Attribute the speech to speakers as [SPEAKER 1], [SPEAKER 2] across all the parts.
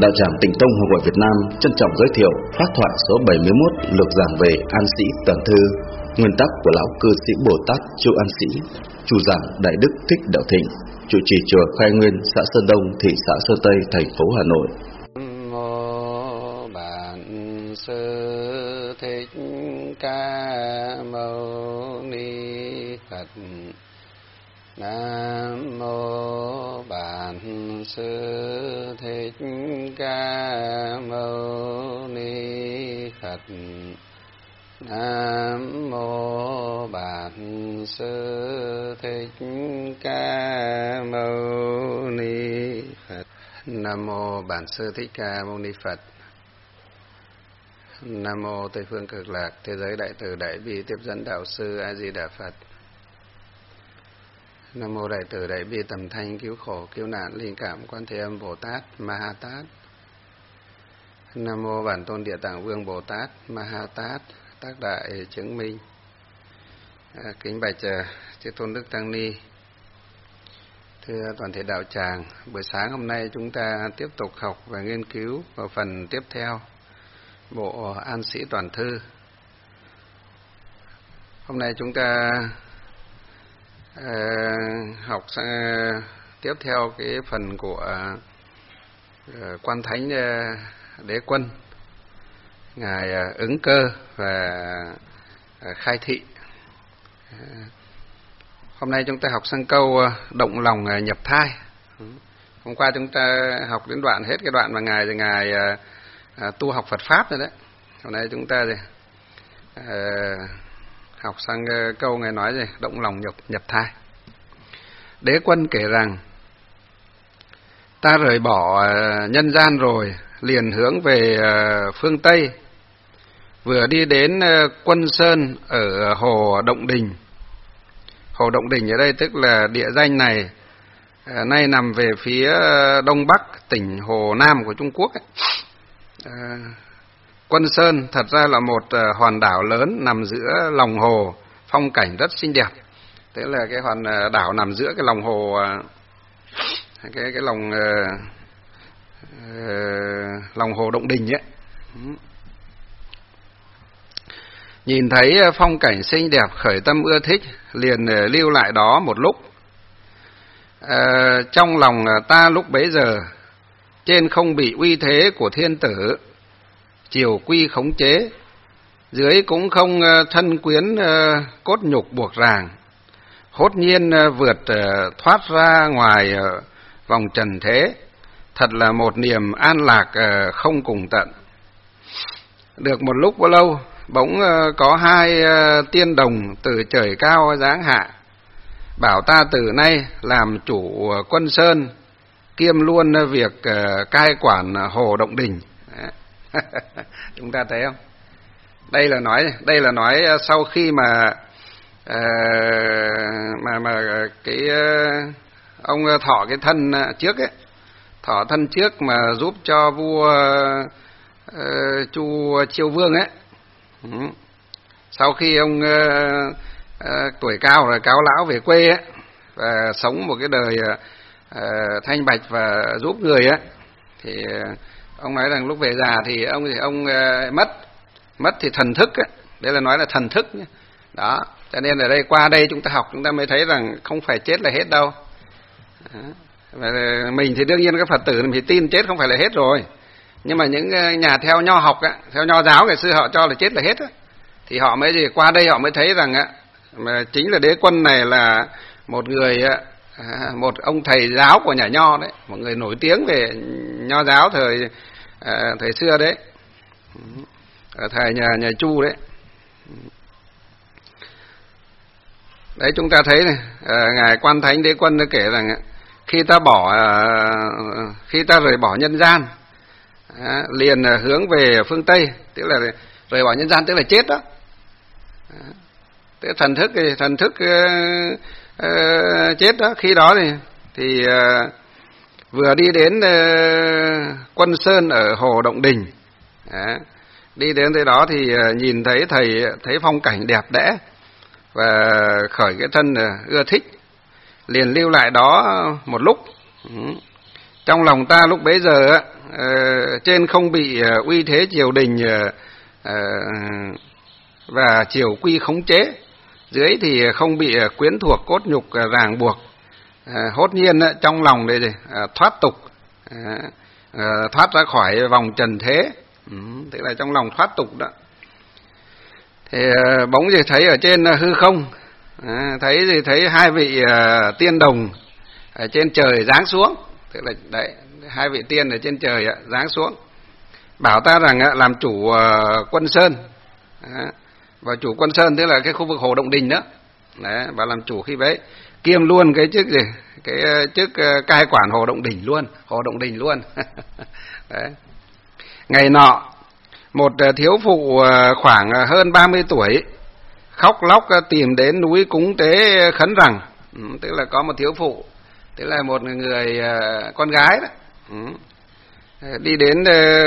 [SPEAKER 1] Đạo tràng Tịnh Tông Học Hội Việt Nam trân trọng giới thiệu pháp thoại số 71 lược giảng về An Sĩ Toàn Thư, nguyên tắc của lão cư sĩ Bồ Tát Chu An Sĩ, chủ giảng Đại Đức Thích Đạo Thịnh, trụ trì chùa Khai Nguyên, xã Sơn Đông, thị xã Sơn Tây, thành phố Hà Nội.
[SPEAKER 2] Mô Bản Sư Thích Ca Mâu Ni Phật. Nam mô Bản Sư Thích Ca Mâu Ni Phật. Nam mô Bản Sư Thích Ca Mâu Ni Phật. Nam mô Bản Sư Thích Ca Mâu Ni Phật. Nam mô Tây phương Cực Lạc Thế giới Đại từ Đại bi Tiếp dẫn Đạo sư A Di Đà Phật. Nam mô Đại từ Đại bi Tầm thanh Cứu khổ cứu nạn Linh cảm Quan Thế Âm Bồ Tát Ma Ha Tát. Nam mô Bản Tôn Địa Tạng Vương Bồ Tát Ma Ha Tát tác đại chứng minh. Kính bạch chư tôn đức tăng ni, thưa toàn thể đạo tràng, buổi sáng hôm nay chúng ta tiếp tục học và nghiên cứu vào phần tiếp theo bộ An Sĩ Toàn Thư. Hôm nay chúng ta học tiếp theo cái phần của Quan Thánh Đế Quân, ngài Ứng Cơ và Khai Thị. Hôm nay chúng ta học sang câu động lòng nhập thai. Hôm qua chúng ta học đến đoạn hết cái đoạn mà ngài tu học Phật pháp rồi đấy. Hôm nay chúng ta học sang câu ngài nói gì? Động lòng nhập thai. Đế Quân kể rằng: ta rời bỏ nhân gian rồi, liền hướng về phương Tây. Vừa đi đến Quân Sơn ở Hồ Động Đình. Hồ Động Đình ở đây tức là địa danh này nay nằm về phía đông bắc tỉnh Hồ Nam của Trung Quốc ấy. Quân Sơn thật ra là một hòn đảo lớn nằm giữa lòng hồ, phong cảnh rất xinh đẹp. Tức là cái hòn đảo nằm giữa cái lòng hồ, cái lòng hồ Động Đình ấy. Nhìn thấy phong cảnh xinh đẹp, khởi tâm ưa thích, liền lưu lại đó một lúc. Trong lòng ta lúc bấy giờ, trên không bị uy thế của thiên tử, chiều quy khống chế, dưới cũng không thân quyến cốt nhục buộc ràng, hốt nhiên vượt thoát ra ngoài vòng trần thế, thật là một niềm an lạc không cùng tận. Được một lúc bao lâu, bỗng có hai tiên đồng từ trời cao giáng hạ, bảo ta từ nay làm chủ Quân Sơn, kiêm luôn việc cai quản Hồ Động Đình. Chúng ta thấy không? Đây là nói sau khi mà cái ông thọ cái thân trước ấy, thọ thân trước mà giúp cho vua Chu Chiêu Vương ấy. Sau khi ông tuổi cao rồi, cáo lão về quê ấy, và sống một cái đời thanh bạch và giúp người ấy, thì ông nói rằng lúc về già thì ông mất thì thần thức ấy. Đây là nói là thần thức nhé. Đó, cho nên ở đây qua đây chúng ta học, chúng ta mới thấy rằng không phải chết là hết đâu. Mình thì đương nhiên các Phật tử mình tin chết không phải là hết rồi, nhưng mà những nhà theo nho học á, theo nho giáo ngày xưa họ cho là chết là hết á, thì họ mới qua đây họ mới thấy rằng á, mà chính là Đế Quân này là một người, một ông thầy giáo của nhà nho đấy, một người nổi tiếng về nho giáo thời xưa đấy, ở thời nhà Chu đấy. Đấy chúng ta thấy này, ngài Quan Thánh Đế Quân đã kể rằng khi ta rời bỏ nhân gian, liền hướng về phương Tây, tức là rời bỏ nhân gian tức là chết đó. Tức thần thức chết đó. Khi đó thì vừa đi đến Quân Sơn ở Hồ Động Đình, đi đến tới đó thì nhìn thấy phong cảnh đẹp đẽ và khởi cái thân ưa thích, liền lưu lại đó một lúc. Trong lòng ta lúc bấy giờ trên không bị uy thế triều đình và triều quy khống chế, dưới thì không bị quyến thuộc cốt nhục ràng buộc, hốt nhiên trong lòng để thoát tục, thoát ra khỏi vòng trần thế, tức là trong lòng thoát tục đó. Thì bỗng gì thấy ở trên hư không, thấy hai vị tiên đồng ở trên trời giáng xuống, tức là đấy, hai vị tiên ở trên trời giáng xuống, bảo ta rằng làm chủ Quân Sơn, và chủ Quân Sơn tức là cái khu vực Hồ Động Đình đó, đấy, và làm chủ khi đấy, kiêm luôn cái chức gì, cái chức cai quản Hồ Động Đình luôn. Đấy. Ngày nọ, một thiếu phụ khoảng hơn 30 tuổi khóc lóc tìm đến núi cúng tế khấn rằng, tức là có một thiếu phụ, tức là một người con gái đó, đi đến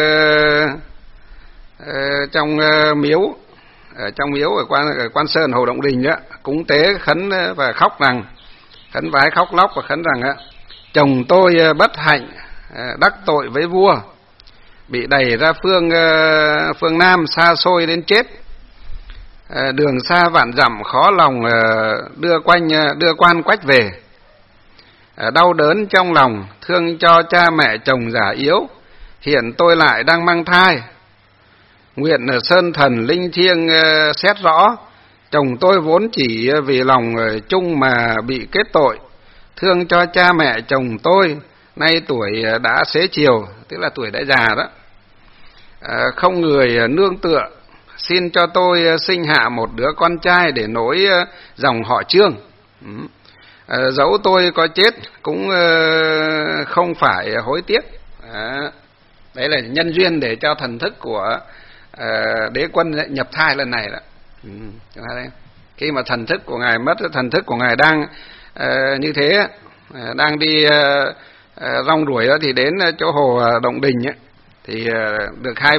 [SPEAKER 2] trong miếu, ở trong miếu ở Quan Sơn Hồ Động Đình đó, cúng tế khấn và khóc rằng, khấn vái khóc lóc và khấn rằng chồng tôi bất hạnh đắc tội với vua, bị đẩy ra phương Nam xa xôi đến chết, đường xa vạn dặm khó lòng đưa quan quách về, đau đớn trong lòng thương cho cha mẹ chồng già yếu, hiện tôi lại đang mang thai, nguyện sơn thần linh thiêng xét rõ, chồng tôi vốn chỉ vì lòng chung mà bị kết tội, thương cho cha mẹ chồng tôi nay tuổi đã xế chiều, tức là tuổi đã già đó, không người nương tựa, xin cho tôi sinh hạ một đứa con trai để nối dòng họ Trương. Dẫu tôi có chết cũng không phải hối tiếc. Đấy là nhân duyên để cho thần thức của đế quân nhập thai lần này đó. Khi mà thần thức của ngài mất, thần thức của ngài đang như thế, đang đi rong ruổi đó, thì đến chỗ Hồ Động Đình ấy, thì được hai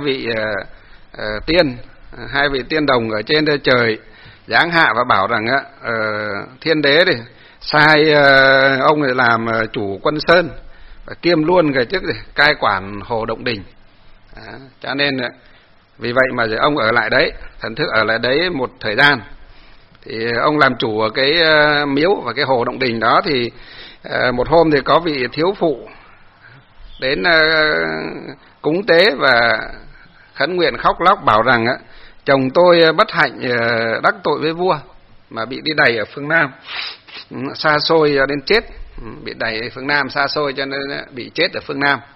[SPEAKER 2] vị tiên đồng ở trên trời giáng hạ và bảo rằng thiên đế đi sai ông này làm chủ Quân Sơn và kiêm luôn cái chức cai quản Hồ Động Đình. Cho nên vì vậy mà ông ở lại đấy, thần thức ở lại đấy một thời gian, thì ông làm chủ ở cái miếu và cái Hồ Động Đình đó. Thì một hôm thì có vị thiếu phụ đến cúng tế và khấn nguyện khóc lóc bảo rằng chồng tôi bất hạnh đắc tội với vua mà bị đi đày ở phương Nam xa xôi đến chết, bị đày ở phương Nam xa xôi cho nên bị chết ở phương Nam,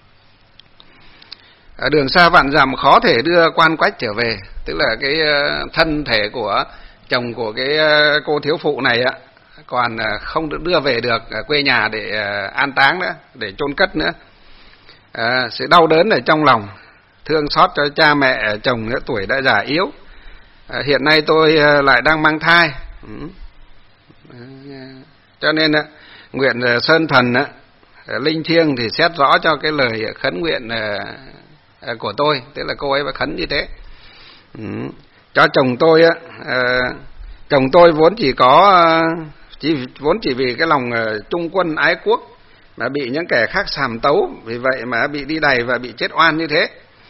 [SPEAKER 2] đường xa vạn dặm khó thể đưa quan quách trở về, tức là cái thân thể của chồng của cái cô thiếu phụ này còn không được đưa về được quê nhà để an táng nữa, để chôn cất nữa. Sự đau đớn ở trong lòng, thương xót cho cha mẹ chồng tuổi đã già yếu, hiện nay tôi lại đang mang thai, cho nên nguyện sơn thần linh thiêng thì xét rõ cho cái lời khấn nguyện của tôi, tức là cô ấy phải khấn như thế. Cho chồng tôi chồng tôi vốn chỉ vì cái lòng trung quân ái quốc mà bị những kẻ khác sàm tấu, vì vậy mà bị đi đày và bị chết oan như thế.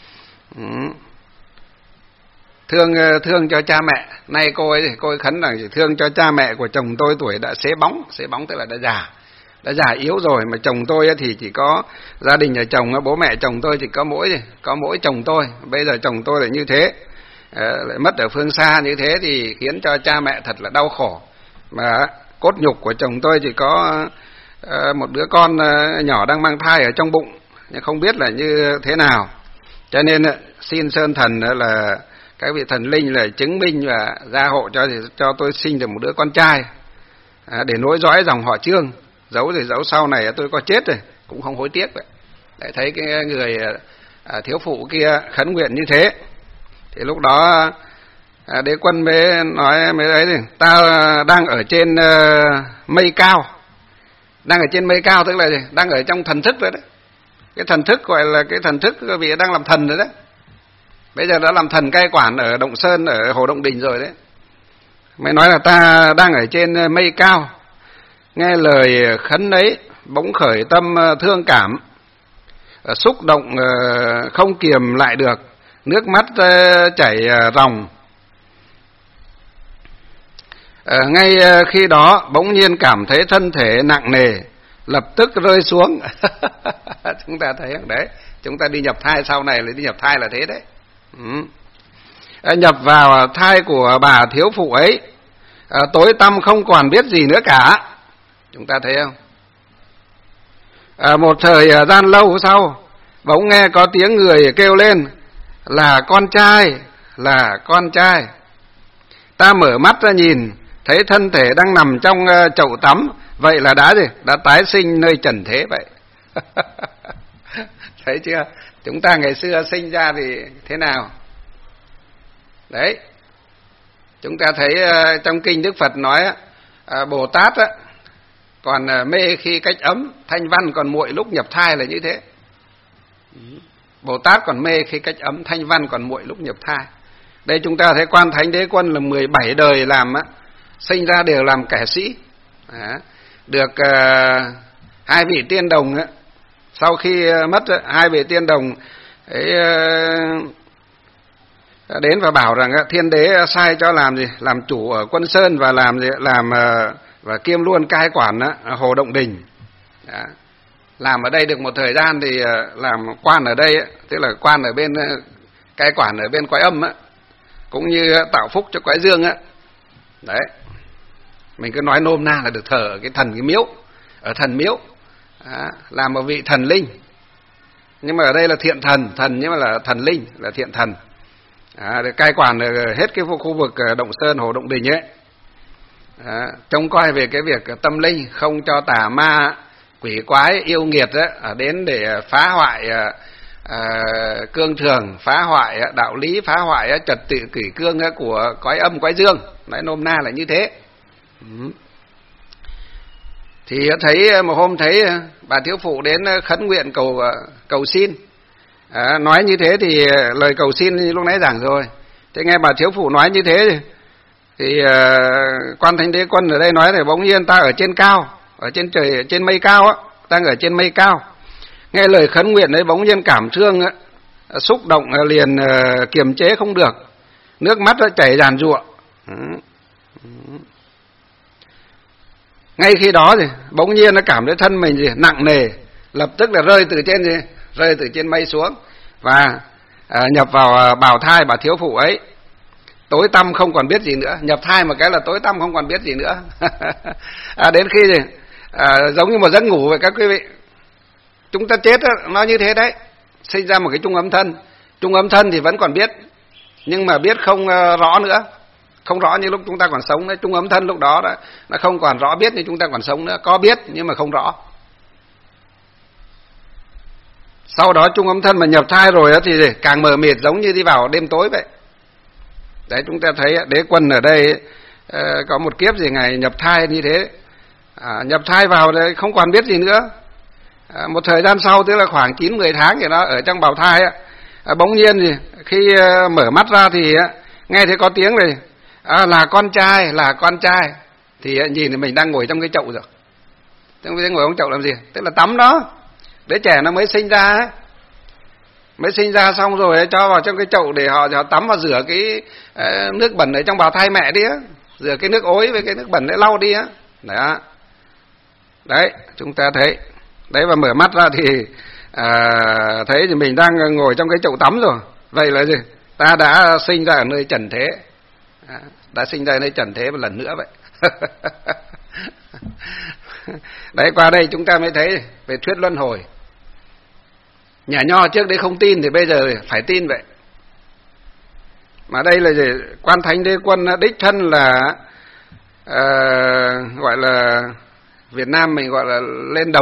[SPEAKER 2] Thương cho cha mẹ, nay cô ấy khấn rằng thương cho cha mẹ của chồng tôi tuổi đã xế bóng tức là đã già yếu rồi, mà chồng tôi thì chỉ có gia đình nhà chồng, bố mẹ chồng tôi chỉ có mỗi chồng tôi, bây giờ chồng tôi lại như thế, lại mất ở phương xa như thế thì khiến cho cha mẹ thật là đau khổ, mà cốt nhục của chồng tôi chỉ có một đứa con nhỏ đang mang thai ở trong bụng, nhưng không biết là như thế nào, cho nên xin sơn thần là các vị thần linh là chứng minh và gia hộ cho tôi sinh được một đứa con trai để nối dõi dòng họ Trương, dẫu sau này tôi có chết rồi cũng không hối tiếc vậy. Để thấy cái người thiếu phụ kia khấn nguyện như thế, thì lúc đó đế quân mới nói ấy thì ta đang ở trên mây cao, tức là gì? Đang ở trong thần thức rồi đấy, cái thần thức gọi là cái thần thức vì đang làm thần rồi đấy, bây giờ đã làm thần cai quản ở Động Sơn, ở Hồ Động Đình rồi đấy. Mới nói là ta đang ở trên mây cao, nghe lời khấn ấy bỗng khởi tâm thương cảm, xúc động không kiềm lại được, nước mắt chảy ròng. Ngay khi đó bỗng nhiên cảm thấy thân thể nặng nề, lập tức rơi xuống. Chúng ta thấy không đấy, chúng ta đi nhập thai sau này là đi nhập thai là thế đấy. Nhập vào thai của bà thiếu phụ ấy, tối tăm không còn biết gì nữa cả. Chúng ta thấy không? Một thời gian lâu sau, bỗng nghe có tiếng người kêu lên là con trai, là con trai. Ta mở mắt ra nhìn, thấy thân thể đang nằm trong chậu tắm. Vậy là đã gì? Đã tái sinh nơi trần thế vậy. Thấy chưa? Chúng ta ngày xưa sinh ra thì thế nào? Đấy. Chúng ta thấy trong kinh Đức Phật nói Bồ Tát còn mê khi cách ấm, thanh văn còn muội lúc nhập thai là như thế. Bồ Tát còn mê khi cách ấm, thanh văn còn muội lúc nhập thai. Đây chúng ta thấy Quan Thánh Đế Quân là 17 đời làm sinh ra đều làm kẻ sĩ. Được hai vị tiên đồng sau khi mất, hai vị tiên đồng ấy đến và bảo rằng Thiên Đế sai cho làm gì, làm chủ ở Quân Sơn và làm gì, và kiêm luôn cai quản Hồ Động Đình. Đó. Làm ở đây được một thời gian thì làm quan ở đây, tức là quan ở bên cai quản ở bên Quái Âm cũng như tạo phúc cho Quái Dương đấy. Mình cứ nói nôm na là được thờ ở cái thần, cái miếu, ở thần miếu. Đó. Làm một vị thần linh, nhưng mà ở đây là thiện thần, thần nhưng mà là thần linh, là thiện thần. Để cai quản hết cái khu vực Động Sơn, Hồ Động Đình ấy. Trông coi về cái việc tâm linh, không cho tà ma quỷ quái yêu nghiệt đến để phá hoại cương thường, phá hoại đạo lý, phá hoại trật tự kỷ cương của Quái Âm, Quái Dương. Nói nôm na là như thế. Thì thấy một hôm thấy bà thiếu phụ đến khấn nguyện cầu xin. Nói như thế thì lời cầu xin lúc nãy giảng rồi. Thế nghe bà thiếu phụ nói như thế thì Quan Thánh Đế Quân ở đây nói thì bỗng nhiên ta ở trên cao, ở trên trời, ở trên mây cao đang ở trên mây cao. Nghe lời khấn nguyện đấy bỗng nhiên cảm thương xúc động liền kiềm chế không được, nước mắt chảy ràn rụa. Ngay khi đó thì bỗng nhiên nó cảm thấy thân mình nặng nề, lập tức là rơi từ trên mây xuống và nhập vào bào thai bà thiếu phụ ấy. Tối tăm không còn biết gì nữa, nhập thai một cái là tối tăm không còn biết gì nữa. Đến khi thì giống như một giấc ngủ vậy các quý vị. Chúng ta chết nó như thế đấy, sinh ra một cái trung âm thân thì vẫn còn biết, nhưng mà biết không rõ nữa, không rõ như lúc chúng ta còn sống nữa. Trung âm thân lúc đó nó không còn rõ biết như chúng ta còn sống nữa, có biết nhưng mà không rõ. Sau đó trung âm thân mà nhập thai rồi thì càng mờ mịt, giống như đi vào đêm tối vậy. Đấy, chúng ta thấy Đế Quân ở đây có một kiếp gì ngày nhập thai như thế. Nhập thai vào đấy không còn biết gì nữa. Một thời gian sau, tức là khoảng 9-10 tháng thì nó ở trong bào thai bỗng nhiên thì khi mở mắt ra thì nghe thấy có tiếng này là con trai, là con trai. Thì nhìn thì mình đang ngồi trong cái chậu rồi. Trong cái ngồi trong chậu làm gì? Tức là tắm đó. Đứa trẻ nó mới sinh ra mới sinh ra xong rồi cho vào trong cái chậu để họ tắm và rửa cái nước bẩn ở trong bào thai mẹ đi rửa cái nước ối với cái nước bẩn để lau đi đấy chúng ta thấy đấy. Và mở mắt ra thì thấy thì mình đang ngồi trong cái chậu tắm rồi. Vậy là gì? Ta đã sinh ra ở nơi trần thế, đã sinh ra ở nơi trần thế một lần nữa vậy. Đấy, qua đây chúng ta mới thấy về thuyết luân hồi. Nhà nho trước đấy không tin thì bây giờ phải tin vậy. Mà đây là gì? Quan Thánh Đế Quân đích thân là gọi là Việt Nam mình gọi là lên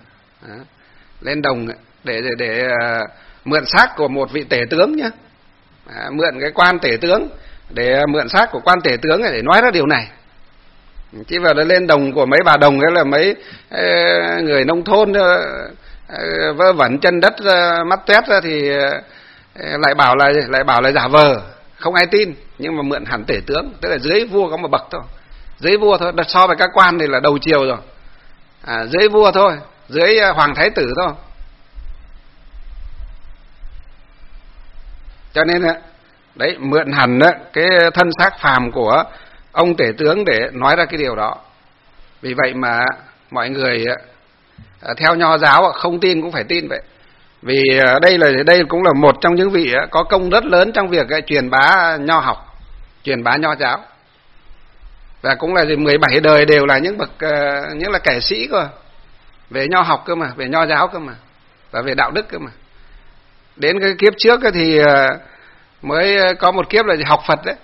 [SPEAKER 2] đồng để mượn xác của một vị tể tướng nhé. Mượn cái quan tể tướng để mượn xác của quan tể tướng để nói ra điều này. Chứ vào đó lên đồng của mấy bà đồng ấy là mấy người nông thôn vơ vẩn chân đất mắt tét ra thì lại bảo là giả vờ, không ai tin. Nhưng mà mượn hẳn tể tướng, tức là dưới vua có một bậc thôi, dưới vua thôi. So với các quan thì là đầu triều rồi, dưới vua thôi, dưới hoàng thái tử thôi. Cho nên đấy, mượn hẳn cái thân xác phàm của ông tể tướng để nói ra cái điều đó. Vì vậy mà mọi người theo Nho giáo không tin cũng phải tin vậy. Vì đây cũng là một trong những vị có công rất lớn trong việc truyền bá Nho học, truyền bá Nho giáo. Và cũng là 17 đời đều là những bậc những là kẻ sĩ cơ, về Nho học cơ mà, về Nho giáo cơ mà, và về đạo đức cơ mà. Đến cái kiếp trước thì mới có một kiếp là học Phật đấy.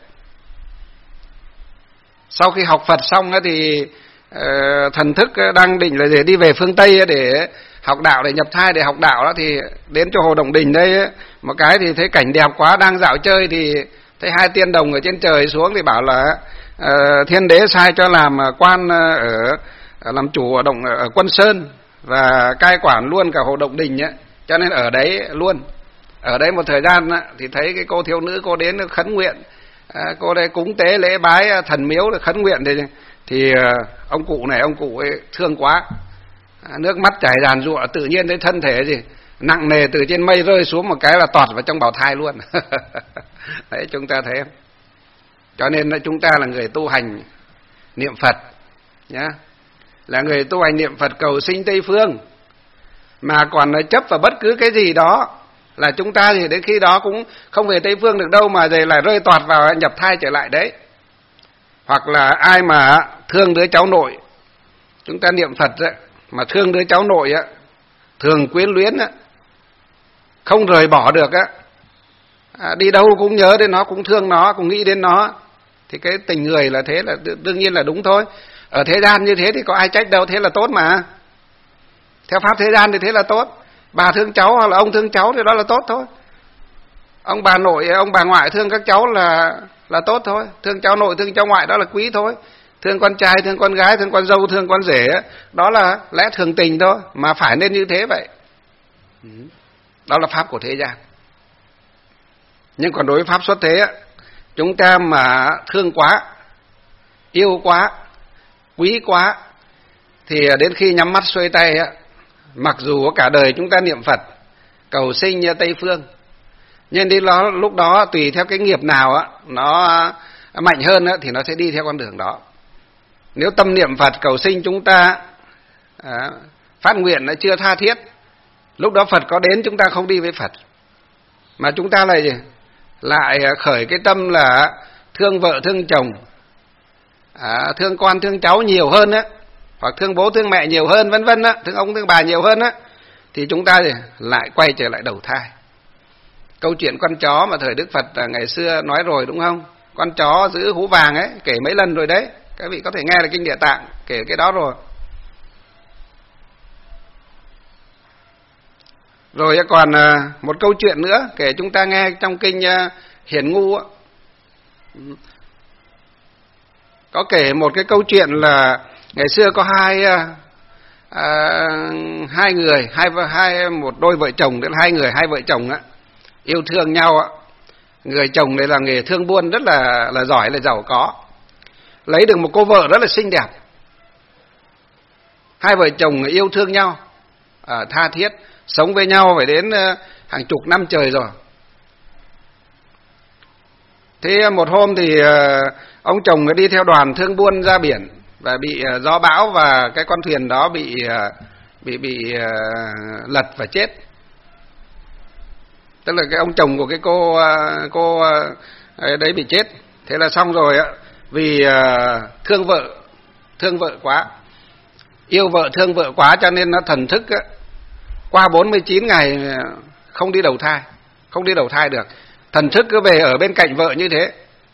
[SPEAKER 2] Sau khi học Phật xong thì thần thức đang định là đi về phương Tây để học đạo, để nhập thai để học đạo đó, thì đến chỗ Hồ Động Đình đây một cái thì thấy cảnh đẹp quá, đang dạo chơi thì thấy hai tiên đồng ở trên trời xuống thì bảo là thiên đế sai cho làm quan làm chủ ở Quân Sơn và cai quản luôn cả Hồ Động Đình ấy, cho nên ở đấy luôn. Ở đấy một thời gian thì thấy cái cô thiếu nữ cô đến khấn nguyện, cô đây cúng tế lễ bái thần miếu để khấn nguyện thì ông cụ ấy thương quá, nước mắt chảy ràn rụa, tự nhiên thấy thân thể gì nặng nề từ trên mây rơi xuống một cái là tọt vào trong bào thai luôn. Đấy, chúng ta thấy không? Cho nên chúng ta là người tu hành niệm Phật nhá, là người tu hành niệm Phật cầu sinh Tây phương, mà còn chấp vào bất cứ cái gì đó là chúng ta thì đến khi đó cũng không về Tây phương được đâu, mà rồi lại rơi toạt vào nhập thai trở lại đấy. Hoặc là ai mà thương đứa cháu nội, chúng ta niệm Phật ấy, mà thương đứa cháu nội á, thường quyến luyến á, không rời bỏ được á, đi đâu cũng nhớ đến nó, cũng thương nó, cũng nghĩ đến nó, thì cái tình người là thế là đương nhiên là đúng thôi. Ở thế gian như thế thì có ai trách đâu, thế là tốt mà. Theo pháp thế gian thì thế là tốt. Bà thương cháu hoặc là ông thương cháu thì đó là tốt thôi. Ông bà nội, ông bà ngoại thương các cháu là tốt thôi. Thương cháu nội, thương cháu ngoại đó là quý thôi. Thương con trai, thương con gái, thương con dâu, thương con rể, đó là lẽ thường tình thôi, mà phải nên như thế vậy. Đó là pháp của thế gian. Nhưng còn đối với pháp xuất thế, chúng ta mà thương quá, yêu quá, quý quá, thì đến khi nhắm mắt xuôi tay, mặc dù cả đời chúng ta niệm Phật cầu sinh Tây phương, nhưng đến lúc đó tùy theo cái nghiệp nào nó mạnh hơn thì nó sẽ đi theo con đường đó. Nếu tâm niệm Phật cầu sinh chúng ta phát nguyện nó chưa tha thiết, lúc đó Phật có đến chúng ta không đi với Phật, mà chúng ta lại khởi cái tâm là thương vợ thương chồng, thương con thương cháu nhiều hơn hoặc thương bố thương mẹ nhiều hơn, vân vân thương ông thương bà nhiều hơn thì chúng ta lại quay trở lại đầu thai. Câu chuyện con chó mà thời Đức Phật ngày xưa nói rồi đúng không? Con chó giữ hũ vàng ấy, kể mấy lần rồi đấy, các vị có thể nghe là kinh Địa Tạng kể cái đó rồi. Rồi còn một câu chuyện nữa kể chúng ta nghe trong kinh Hiển Ngu. Có kể một cái câu chuyện là ngày xưa có hai người, một đôi vợ chồng, tức là hai vợ chồng yêu thương nhau. Người chồng này là nghề thương buôn rất là giỏi, là giàu có, lấy được một cô vợ rất là xinh đẹp. Hai vợ chồng yêu thương nhau tha thiết, sống với nhau phải đến hàng chục năm trời rồi. Thế một hôm thì ông chồng đi theo đoàn thương buôn ra biển và bị gió bão, và cái con thuyền đó bị lật và chết. Tức là cái ông chồng của cái cô đấy bị chết. Thế là xong rồi vì thương vợ quá, yêu vợ thương vợ quá, cho nên nó thần thức qua 49 ngày không đi đầu thai được. Thần thức cứ về ở bên cạnh vợ như thế,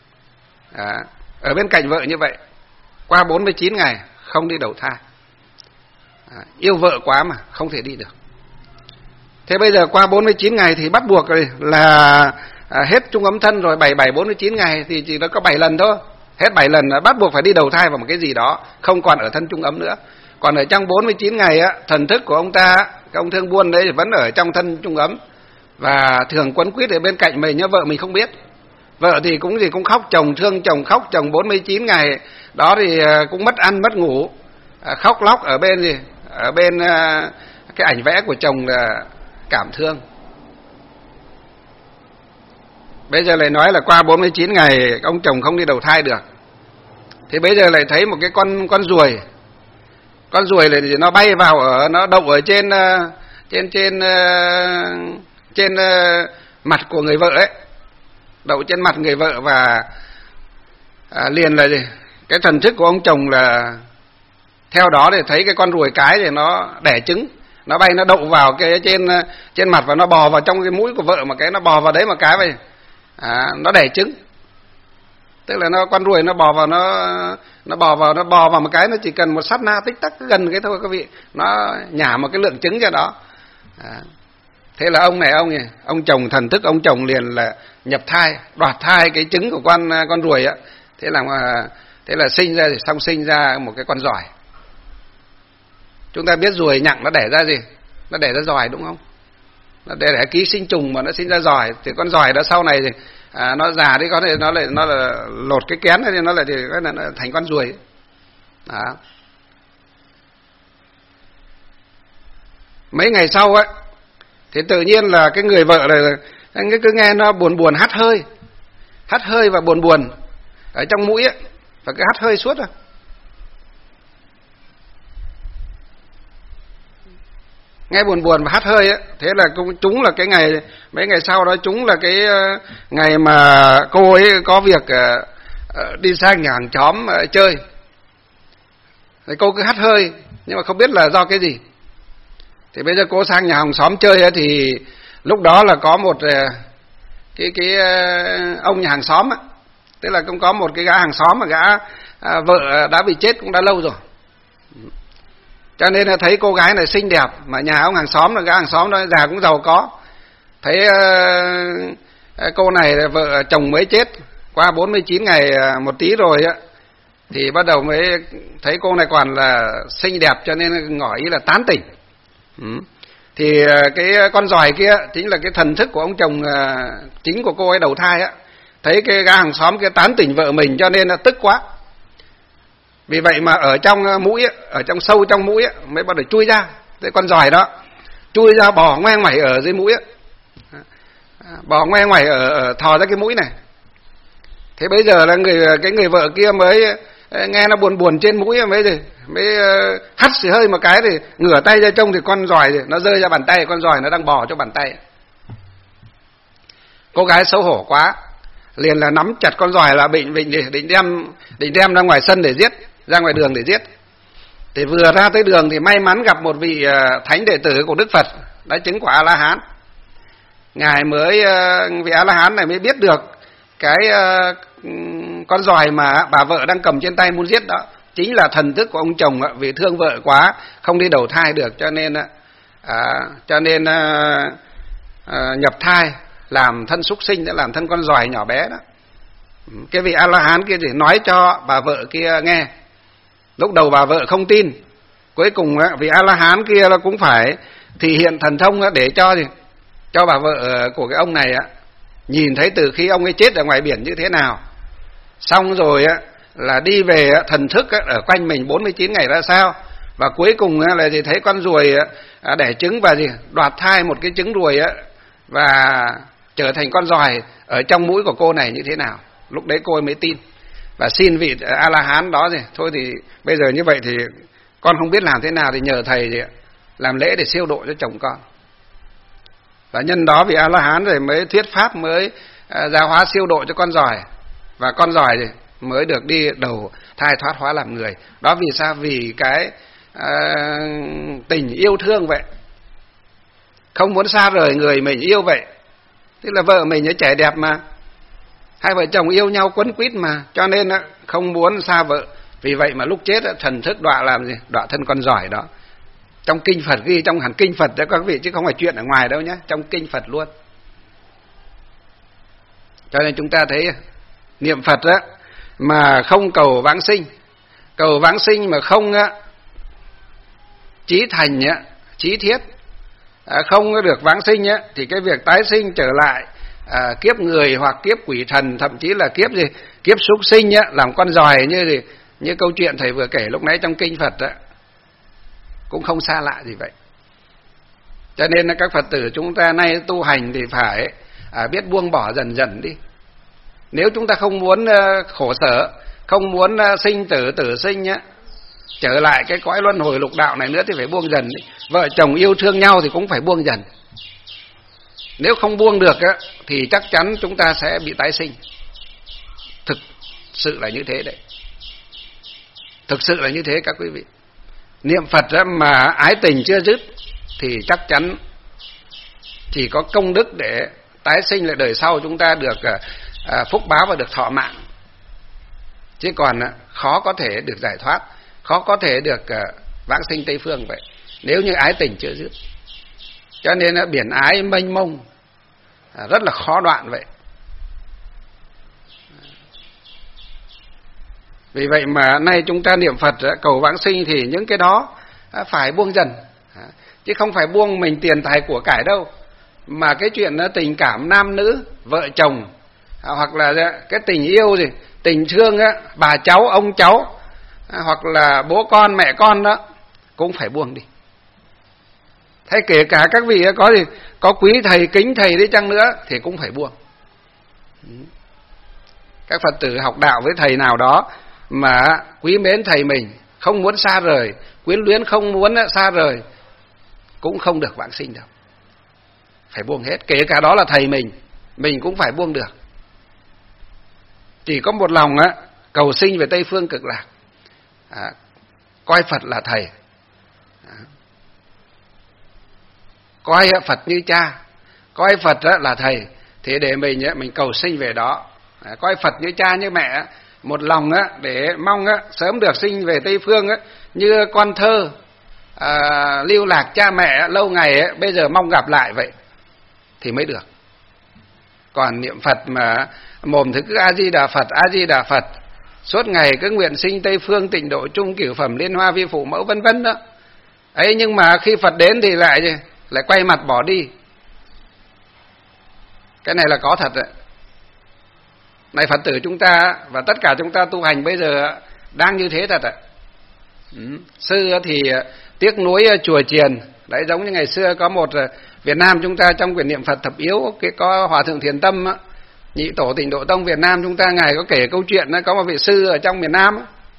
[SPEAKER 2] ở bên cạnh vợ như vậy qua 49 ngày không đi đầu thai. Yêu vợ quá mà không thể đi được. Thế bây giờ qua 49 ngày thì bắt buộc rồi là hết trung ấm thân rồi, 49 ngày thì chỉ nó có 7 lần thôi. Hết 7 lần là bắt buộc phải đi đầu thai vào một cái gì đó, không còn ở thân trung ấm nữa. Còn ở trong 49 ngày thần thức của ông ta, cái ông thương buôn đấy vẫn ở trong thân trung ấm, và thường quấn quýt ở bên cạnh mình, nhưng vợ mình không biết. Vợ thì cũng khóc, chồng thương chồng khóc, chồng 49 ngày đó thì cũng mất ăn mất ngủ, khóc lóc ở bên cái ảnh vẽ của chồng là cảm thương. Bây giờ lại nói là qua 49 ngày ông chồng không đi đầu thai được. Thì bây giờ lại thấy một cái con ruồi. Con ruồi này thì nó bay vào nó đậu ở trên mặt của người vợ ấy. Đậu trên mặt người vợ và liền là gì? Cái thần thức của ông chồng là theo đó để thấy cái con ruồi cái thì nó đẻ trứng, nó bay nó đậu vào cái trên mặt và nó bò vào trong cái mũi của vợ, mà cái nó bò vào đấy một cái vậy, nó đẻ trứng. Tức là con ruồi nó bò vào một cái, nó chỉ cần một sát na tích tắc gần cái thôi quý vị, nó nhả một cái lượng trứng cho đó. Thế là ông chồng thần thức ông chồng liền là nhập thai, đoạt thai cái trứng của con ruồi á. Thế là sinh ra thì xong sinh ra một cái con giỏi. Chúng ta biết ruồi nhặng nó đẻ ra gì? Nó đẻ ra giỏi đúng không? Nó đẻ ký sinh trùng mà nó sinh ra giỏi, thì con giỏi đó sau này thì nó già đi có thể nó là lột cái kén thì nó lại thì nó thành con ruồi. Đó. Mấy ngày sau ấy thì tự nhiên là cái người vợ này anh cứ nghe nó buồn hắt hơi và buồn ở trong mũi ấy, và cứ hắt hơi suốt rồi. Nghe buồn và hắt hơi ấy, thế là chúng là cái ngày mấy ngày sau đó, chúng là cái ngày mà cô ấy có việc đi sang nhà hàng xóm chơi. Thì cô cứ hắt hơi nhưng mà không biết là do cái gì. Thì bây giờ cô sang nhà hàng xóm chơi ấy, thì lúc đó là có một cái ông nhà hàng xóm ấy, tức là cũng có một cái gã hàng xóm mà gã vợ đã bị chết cũng đã lâu rồi. Cho nên là thấy cô gái này xinh đẹp, mà nhà ông hàng xóm là gã hàng xóm đó già cũng giàu có. Thấy cô này vợ chồng mới chết, qua 49 ngày một tí rồi á, thì bắt đầu mới thấy cô này còn là xinh đẹp, cho nên ngỏ ý là tán tỉnh. Thì cái con giỏi kia chính là cái thần thức của ông chồng chính của cô ấy đầu thai á. Thấy cái gã hàng xóm kia tán tỉnh vợ mình cho nên là tức quá. Vì vậy mà ở trong mũi ấy, ở trong sâu trong mũi ấy, mới bắt đầu chui ra. Cái con giỏi đó chui ra bò ngoe ngoẩy ở dưới mũi ấy. Bò ngoe ngoẩy ở thò ra cái mũi này. Thế bây giờ là cái người vợ kia mới nghe nó buồn trên mũi mới hắt xì hơi một cái thì ngửa tay ra trông thì con giỏi thì nó rơi ra bàn tay, con giỏi nó đang bò cho bàn tay. Cô gái xấu hổ quá, liền là nắm chặt con giỏi là định đem ra ngoài sân để giết, ra ngoài đường để giết. Thì vừa ra tới đường thì may mắn gặp một vị thánh đệ tử của Đức Phật đã chứng quả A-la-hán. Ngài vị A-la-hán này mới biết được cái con giỏi mà bà vợ đang cầm trên tay muốn giết đó chính là thần thức của ông chồng, vì thương vợ quá không đi đầu thai được, cho nên nhập thai làm thân súc sinh, đã làm thân con giỏi nhỏ bé đó. Cái vị A-la-hán kia thì nói cho bà vợ kia nghe. Lúc đầu bà vợ không tin, cuối cùng vị A-la-hán kia là cũng phải thể hiện thần thông để cho bà vợ của cái ông này nhìn thấy từ khi ông ấy chết ở ngoài biển như thế nào, xong rồi là đi về thần thức ở quanh mình 49 ngày ra sao, và cuối cùng là thì thấy con ruồi đẻ trứng và đoạt thai một cái trứng ruồi và trở thành con giỏi ở trong mũi của cô này như thế nào. Lúc đấy cô ấy mới tin và xin vị A-la-hán đó thôi thì bây giờ như vậy thì con không biết làm thế nào thì nhờ thầy làm lễ để siêu độ cho chồng con. Và nhân đó vị A-la-hán rồi mới thuyết pháp, mới giáo hóa siêu độ cho con giỏi, và con giỏi thì mới được đi đầu thai thoát hóa làm người. Đó vì sao? Vì cái tình yêu thương vậy, không muốn xa rời người mình yêu vậy. Tức là vợ mình trẻ đẹp mà, hai vợ chồng yêu nhau quấn quýt mà, cho nên không muốn xa vợ. Vì vậy mà lúc chết thần thức đọa làm gì? Đọa thân con giỏi đó. Trong kinh Phật ghi, trong hẳn kinh Phật đó các vị, chứ không phải chuyện ở ngoài đâu nhé, trong kinh Phật luôn. Cho nên chúng ta thấy niệm Phật đó mà không cầu vãng sinh mà không chí thành chí thiết, không được vãng sinh thì cái việc tái sinh trở lại kiếp người hoặc kiếp quỷ thần, thậm chí là kiếp súc sinh làm con giỏi như câu chuyện thầy vừa kể lúc nãy trong kinh Phật cũng không xa lạ gì vậy. Cho nên các Phật tử chúng ta nay tu hành thì phải biết buông bỏ dần dần đi. Nếu chúng ta không muốn khổ sở, không muốn sinh tử tử sinh á, trở lại cái cõi luân hồi lục đạo này nữa thì phải buông dần đi. Vợ chồng yêu thương nhau thì cũng phải buông dần. Nếu không buông được á thì chắc chắn chúng ta sẽ bị tái sinh. Thực sự là như thế đấy. Thực sự là như thế các quý vị. Niệm Phật mà ái tình chưa dứt thì chắc chắn chỉ có công đức để tái sinh lại đời sau chúng ta được phúc báo và được thọ mạng. Chứ còn khó có thể được giải thoát, khó có thể được vãng sinh Tây Phương vậy, nếu như ái tình chưa dứt. Cho nên biển ái mênh mông, rất là khó đoạn vậy. Vì vậy mà nay chúng ta niệm Phật cầu vãng sinh thì những cái đó phải buông dần, chứ không phải buông mình tiền tài của cải đâu. Mà cái chuyện tình cảm nam nữ, vợ chồng, hoặc là cái tình yêu gì, tình thương bà cháu, ông cháu, hoặc là bố con, mẹ con đó, cũng phải buông đi. Hay kể cả các vị có quý thầy, kính thầy đi chăng nữa thì cũng phải buông. Các Phật tử học đạo với thầy nào đó mà quý mến thầy mình, không muốn xa rời, quyến luyến không muốn xa rời, cũng không được vãng sinh đâu. Phải buông hết, kể cả đó là thầy mình cũng phải buông được. Chỉ có một lòng cầu sinh về Tây Phương Cực Lạc, coi Phật là thầy, coi Phật như cha, coi Phật là thầy, thì để mình cầu sinh về đó. Coi Phật như cha như mẹ, một lòng để mong sớm được sinh về Tây Phương, như con thơ lưu lạc cha mẹ lâu ngày, bây giờ mong gặp lại vậy thì mới được. Còn niệm Phật mà mồm thì cứ A Di Đà Phật, A Di Đà Phật, suốt ngày cứ nguyện sinh Tây Phương, tịnh độ chung, cửu phẩm liên hoa vi phụ mẫu vân vân đó ấy, nhưng mà khi Phật đến thì lại quay mặt bỏ đi. Cái này là có thật đấy. Này Phật tử chúng ta và tất cả chúng ta tu hành bây giờ đang như thế thật ạ. Xưa thì tiếc nuối chùa chiền đấy, giống như ngày xưa có một Việt Nam chúng ta trong quyển niệm Phật thập yếu, có Hòa thượng Thiền Tâm nhị tổ Tịnh Độ Tông Việt Nam chúng ta, ngài có kể câu chuyện có một vị sư ở trong miền Nam,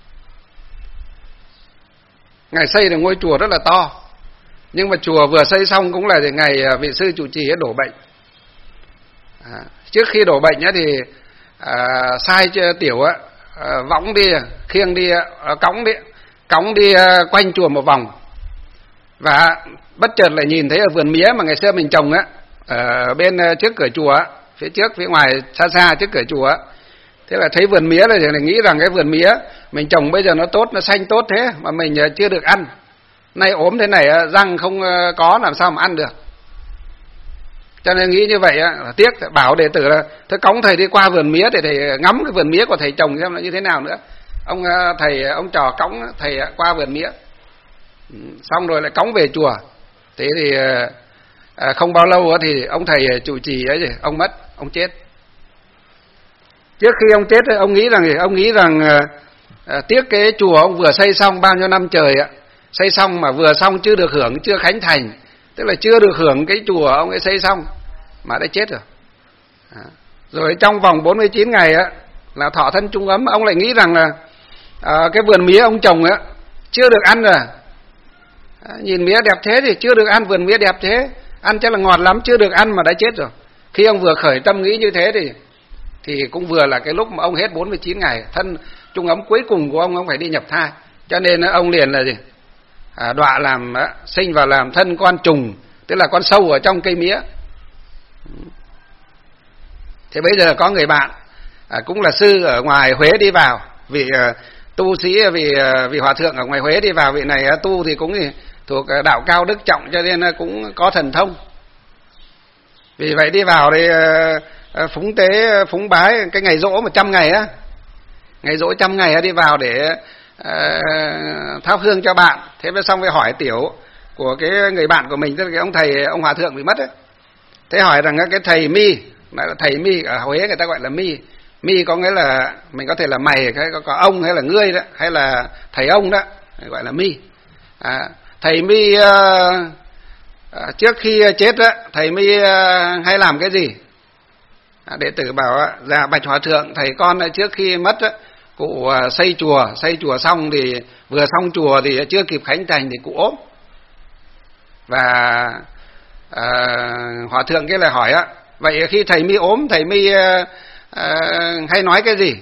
[SPEAKER 2] ngài xây được ngôi chùa rất là to, nhưng mà chùa vừa xây xong cũng là ngày vị sư chủ trì đổ bệnh. Trước khi đổ bệnh thì sai tiểu võng đi, khiêng đi, cõng đi quanh chùa một vòng, và bất chợt lại nhìn thấy ở vườn mía mà ngày xưa mình trồng ở bên trước cửa chùa, phía trước, phía ngoài xa xa trước cửa chùa. Thế là thấy vườn mía là thì nghĩ rằng cái vườn mía mình trồng bây giờ nó tốt, nó xanh tốt thế mà mình chưa được ăn. Nay ốm thế này răng không có làm sao mà ăn được. Cho nên nghĩ như vậy tiếc, bảo đệ tử là thôi cõng thầy đi qua vườn mía để thầy ngắm cái vườn mía của thầy trồng xem là như thế nào nữa. Ông trò cõng thầy qua vườn mía, xong rồi lại cõng về chùa. Thế thì không bao lâu thì ông thầy trụ trì ấy gì, ông mất, ông chết. Trước khi ông chết ông nghĩ rằng tiếc cái chùa ông vừa xây xong bao nhiêu năm trời xây xong mà vừa xong chưa được hưởng, chưa khánh thành, tức là chưa được hưởng cái chùa ông ấy xây xong mà đã chết rồi. Rồi trong vòng 49 ngày là thọ thân trung ấm, ông lại nghĩ rằng là cái vườn mía ông trồng chưa được ăn rồi. Nhìn mía đẹp thế thì chưa được ăn, vườn mía đẹp thế, ăn chắc là ngọt lắm, chưa được ăn mà đã chết rồi. Khi ông vừa khởi tâm nghĩ như thế thì cũng vừa là cái lúc mà ông hết 49 ngày, thân trung ấm cuối cùng của ông phải đi nhập thai. Cho nên ông liền là gì? Đọa làm sinh vào làm thân con trùng, tức là con sâu ở trong cây mía. Thế bây giờ có người bạn cũng là sư ở ngoài Huế đi vào, vị tu sĩ, vị hòa thượng ở ngoài Huế đi vào, vị này tu thì cũng thuộc đạo cao đức trọng, cho nên cũng có thần thông. Vì vậy đi vào thì phúng tế phúng bái cái ngày giỗ 100 ngày ngày giỗ 100 ngày đi vào để thắp hương cho bạn. Thế mới xong phải hỏi tiểu của cái người bạn của mình, tức là cái ông thầy, ông hòa thượng bị mất ấy. Thế hỏi rằng cái thầy Mi, là thầy Mi ở Huế người ta gọi là Mi. Mi có nghĩa là mình có thể là mày, hay có ông hay là ngươi đó, hay là thầy ông đó, gọi là Mi. Thầy Mi trước khi chết đó, thầy Mi hay làm cái gì? Đệ tử bảo: dạ bạch hòa thượng, thầy con trước khi mất cụ xây chùa xong thì vừa xong chùa thì chưa kịp khánh thành thì cụ ốm. Và hòa thượng kia lại hỏi: vậy khi thầy mi ốm thầy mi hay nói cái gì?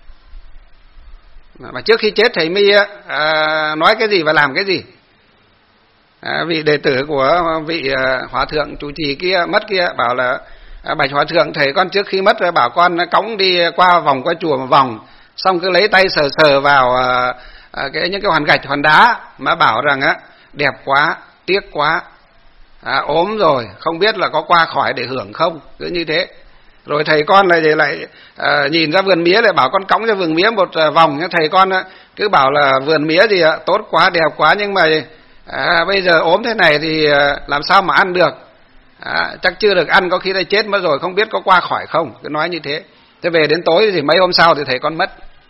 [SPEAKER 2] Và trước khi chết thầy mi nói cái gì và làm cái gì? Vị đệ tử của vị hòa thượng chủ trì kia mất kia bảo là: bạch hòa thượng, thầy con trước khi mất bảo con cõng đi qua chùa một vòng, xong cứ lấy tay sờ vào những cái hoàn gạch hoàn đá, mà bảo rằng đẹp quá, tiếc quá, ốm rồi không biết là có qua khỏi để hưởng không, cứ như thế. Rồi thầy con lại nhìn ra vườn mía, lại bảo con cõng ra vườn mía một vòng. Thầy con cứ bảo là vườn mía thì tốt quá, đẹp quá, nhưng mà bây giờ ốm thế này thì làm sao mà ăn được, chắc chưa được ăn, có khi đây chết mất rồi, không biết có qua khỏi không, cứ nói như thế. Thế về đến tối thì mấy hôm sau thì thầy con mất.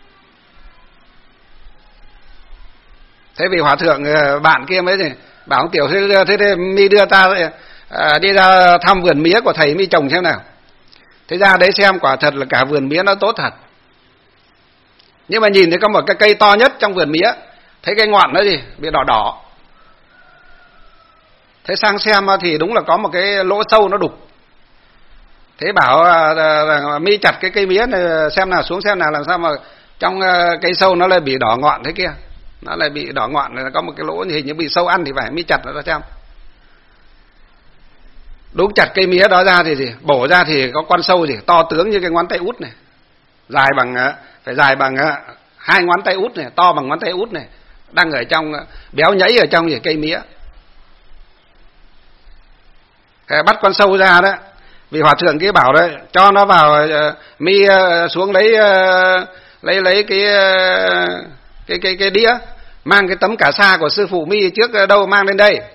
[SPEAKER 2] Thế vì hòa thượng bạn kia mới thì bảo ông Tiểu: thế mi đưa ta đi ra thăm vườn mía của thầy mi trồng xem nào. Thế ra đấy xem, quả thật là cả vườn mía nó tốt thật. Nhưng mà nhìn thấy có một cái cây to nhất trong vườn mía, thấy cái ngọn nó gì bị đỏ đỏ. Thế sang xem thì đúng là có một cái lỗ sâu nó đục. Thế bảo mi chặt cái cây mía này xem nào, xuống xem nào, làm sao mà trong cây sâu nó lại bị đỏ ngọn thế kia. Nó lại bị đỏ ngọn, có một cái lỗ hình như bị sâu ăn thì phải, mi chặt nó ra xem. Đúng chặt cây mía đó ra thì gì, bổ ra thì có con sâu gì to tướng như cái ngón tay út này, dài bằng 2 ngón tay út này, to bằng ngón tay út này, đang ở trong, béo nhảy ở trong cây mía. Bắt con sâu ra đó, vì hòa thượng kia bảo đấy, cho nó vào, mi xuống lấy cái đĩa, mang cái tấm cà sa của sư phụ mi trước đâu mang lên đây.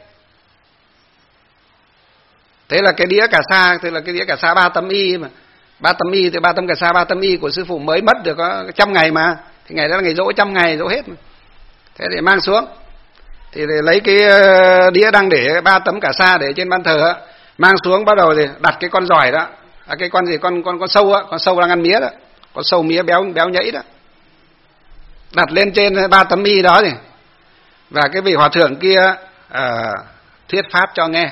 [SPEAKER 2] Thế là cái đĩa cà sa, tức là cái đĩa cà sa 3 tấm y mà. 3 tấm y thì 3 tấm cà sa 3 tấm y của sư phụ mới mất được có 100 ngày mà. Thì ngày đó là ngày dỗ 100 ngày, dỗ hết mà. Thế thì mang xuống. Thì lấy cái đĩa đang để 3 tấm cà sa để trên ban thờ, mang xuống bắt đầu thì đặt cái con giỏi đó. Cái con gì, con sâu á, con sâu đang ăn mía đó. Con sâu mía béo nhảy đó. Đặt lên trên 3 tấm y đó thì. Và cái vị hòa thượng kia thuyết pháp cho nghe.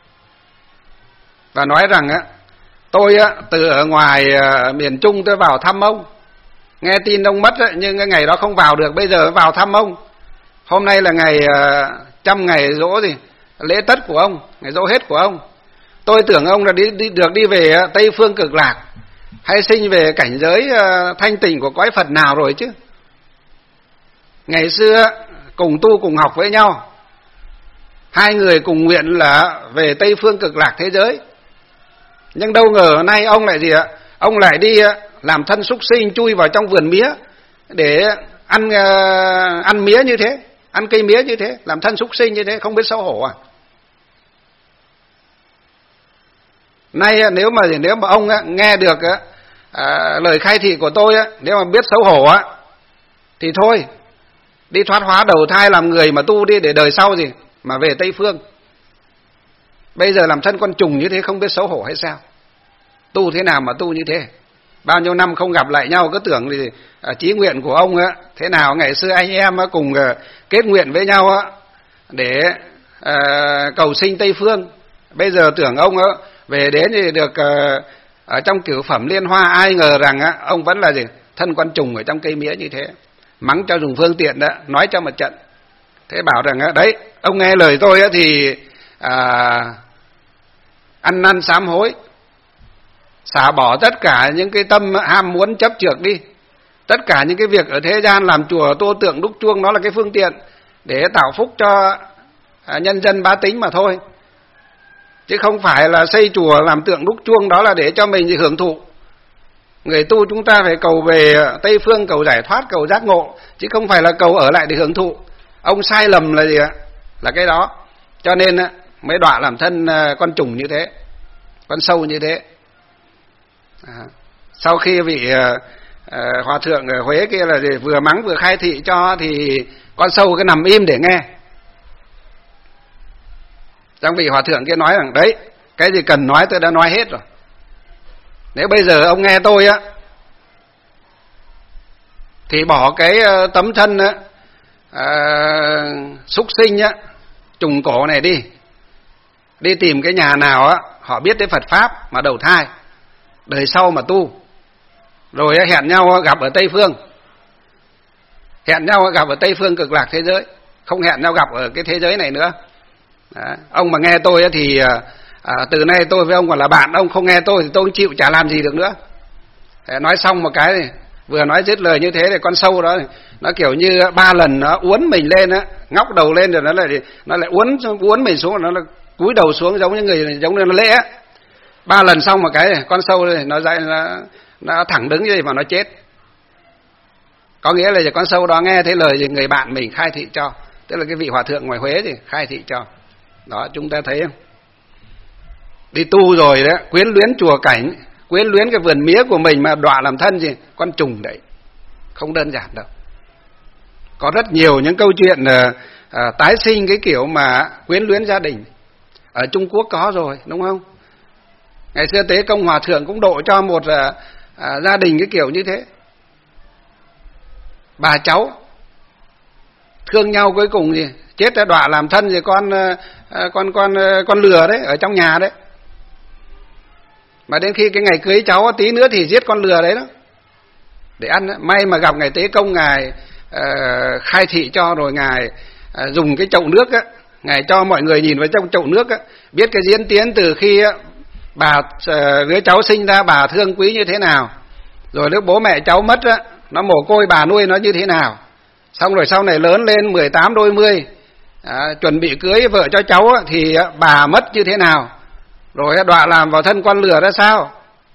[SPEAKER 2] Và nói rằng tôi từ ở ngoài miền Trung tôi vào thăm ông, nghe tin ông mất nhưng cái ngày đó không vào được, bây giờ vào thăm ông. Hôm nay là ngày 100 ngày dỗ gì lễ tất của ông, ngày dỗ hết của ông. Tôi tưởng ông là được đi về Tây Phương Cực Lạc, hay sinh về cảnh giới thanh tịnh của cõi Phật nào rồi chứ. Ngày xưa cùng tu cùng học với nhau, 2 người cùng nguyện là về Tây Phương Cực Lạc thế giới. Nhưng đâu ngờ nay ông lại gì ạ? Ông lại đi làm thân súc sinh, chui vào trong vườn mía để ăn mía như thế, ăn cây mía như thế, làm thân súc sinh như thế, không biết xấu hổ à? Nay nếu mà ông nghe được lời khai thị của tôi, nếu mà biết xấu hổ thì thôi, đi thoát hóa đầu thai làm người mà tu đi, để đời sau gì mà về Tây Phương. Bây giờ làm thân con trùng như thế, không biết xấu hổ hay sao? Tu thế nào mà tu như thế? Bao nhiêu năm không gặp lại nhau, cứ tưởng thì chí nguyện của ông thế nào, ngày xưa anh em cùng kết nguyện với nhau để cầu sinh Tây Phương. Bây giờ tưởng ông về đến thì được ở trong cửu phẩm liên hoa, ai ngờ rằng ông vẫn là gì thân con trùng ở trong cây mía như thế. Mắng cho dùng phương tiện đó, nói cho một trận. Thế bảo rằng đấy, ông nghe lời tôi thì ăn năn sám hối, xả bỏ tất cả những cái tâm ham muốn chấp chược đi. Tất cả những cái việc ở thế gian làm chùa tô tượng đúc chuông, nó là cái phương tiện để tạo phúc cho nhân dân bá tính mà thôi, chứ không phải là xây chùa làm tượng đúc chuông đó là để cho mình hưởng thụ. Người tu chúng ta phải cầu về Tây Phương, cầu giải thoát, cầu giác ngộ, chứ không phải là cầu ở lại để hưởng thụ. Ông sai lầm là gì ạ? Là cái đó. Cho nên mới đọa làm thân con trùng như thế, con sâu như thế. Sau khi vị hòa thượng ở Huế kia là vừa mắng vừa khai thị cho, thì con sâu cứ nằm im để nghe. Trong vị hòa thượng kia nói rằng đấy, cái gì cần nói tôi đã nói hết rồi. Nếu bây giờ ông nghe tôi á, thì bỏ cái tấm thân á, súc sinh á, trùng cổ này đi tìm cái nhà nào á họ biết đến Phật pháp mà đầu thai, đời sau mà tu, rồi hẹn nhau gặp ở Tây Phương, hẹn nhau gặp ở Tây Phương cực lạc thế giới, không hẹn nhau gặp ở cái thế giới này nữa. Đó. Ông mà nghe tôi thì từ nay tôi với ông còn là bạn, ông không nghe tôi thì tôi không chịu, chả làm gì được nữa. Nói xong một cái này, vừa nói dứt lời như thế thì con sâu đó nó kiểu như 3 lần nó uốn mình lên á, ngóc đầu lên rồi nó lại uốn mình xuống, nó cúi đầu xuống giống như người, giống như nó lễ á. 3 lần xong một cái này, con sâu này nó dậy, nó thẳng đứng như vậy mà nó chết. Có nghĩa là con sâu đó nghe thấy lời người bạn mình khai thị cho, tức là cái vị hòa thượng ngoài Huế thì khai thị cho. Đó, chúng ta thấy không? Đi tu rồi đó, quyến luyến chùa cảnh, quyến luyến cái vườn mía của mình mà đọa làm thân gì, con trùng đấy, không đơn giản đâu. Có rất nhiều những câu chuyện tái sinh cái kiểu mà quyến luyến gia đình. Ở Trung Quốc có rồi, đúng không? Ngày xưa Tế Công Hòa Thượng cũng độ cho một gia đình cái kiểu như thế. Bà cháu thương nhau cuối cùng gì chết đã đọa làm thân rồi con lừa đấy ở trong nhà đấy. Mà đến khi cái ngày cưới cháu tí nữa thì giết con lừa đấy đó để ăn. May mà gặp ngài Tế Công, ngài khai thị cho, rồi ngài dùng cái chậu nước á, ngài cho mọi người nhìn vào trong chậu nước á, biết cái diễn tiến từ khi bà đứa cháu sinh ra bà thương quý như thế nào, rồi lúc bố mẹ cháu mất á, nó mồ côi bà nuôi nó như thế nào, xong rồi sau này lớn lên 18 đôi 10 chuẩn bị cưới vợ cho cháu á, thì bà mất như thế nào, rồi đọa làm vào thân con lừa ra sao,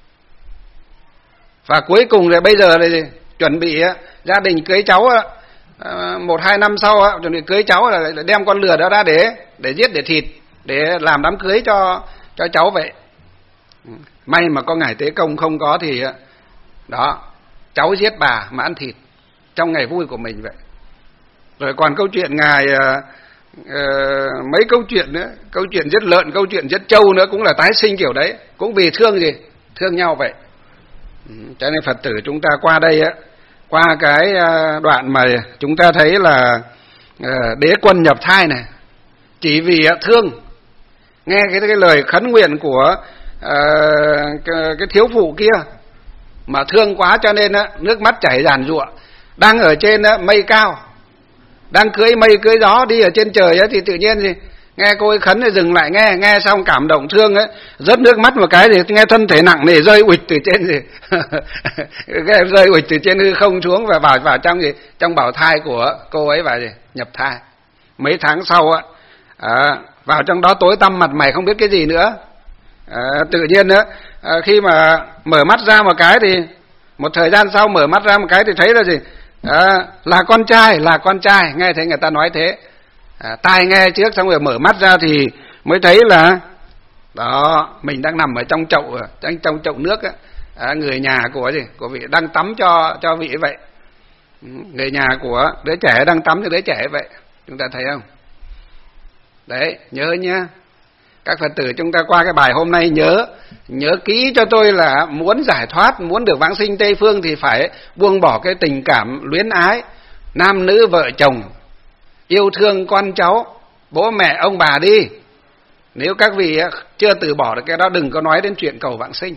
[SPEAKER 2] và cuối cùng rồi bây giờ là chuẩn bị gia đình cưới cháu 1-2 năm sau chuẩn bị cưới cháu là đem con lừa đó ra để giết, để thịt, để làm đám cưới cho cháu vậy. May mà có ngài Tế Công, không có thì đó, cháu giết bà mà ăn thịt trong ngày vui của mình vậy. Rồi còn câu chuyện ngài mấy câu chuyện nữa, câu chuyện giết lợn, câu chuyện giết trâu nữa cũng là tái sinh kiểu đấy, cũng vì thương nhau vậy. Cho nên Phật tử chúng ta qua đây qua cái đoạn mà chúng ta thấy là đế quân nhập thai này, chỉ vì thương, nghe cái lời khấn nguyện của cái thiếu phụ kia mà thương quá, cho nên nước mắt chảy giàn giụa, đang ở trên mây cao, đang cưỡi mây cưỡi gió đi ở trên trời thì tự nhiên gì nghe cô ấy khấn thì dừng lại nghe xong cảm động thương ấy, rớt nước mắt một cái thì nghe thân thể nặng nề rơi uịch từ trên gì rơi uịch từ trên hư không xuống và vào trong gì, trong bào thai của cô ấy, và gì nhập thai. Mấy tháng sau vào trong đó tối tăm mặt mày không biết cái gì nữa. Tự nhiên khi mà mở mắt ra một cái thì một thời gian sau mở mắt ra một cái thì thấy là gì, là con trai, nghe thấy người ta nói thế, tai nghe trước, xong rồi mở mắt ra thì mới thấy là đó mình đang nằm ở trong chậu nước người nhà của vị đang tắm cho vị vậy, người nhà của đứa trẻ đang tắm cho đứa trẻ vậy. Chúng ta thấy không? Đấy, nhớ nhá, các Phật tử chúng ta qua cái bài hôm nay nhớ kỹ cho tôi là muốn giải thoát, muốn được vãng sinh Tây Phương thì phải buông bỏ cái tình cảm luyến ái nam nữ vợ chồng, yêu thương con cháu, bố mẹ ông bà đi. Nếu các vị chưa từ bỏ được cái đó, đừng có nói đến chuyện cầu vãng sinh,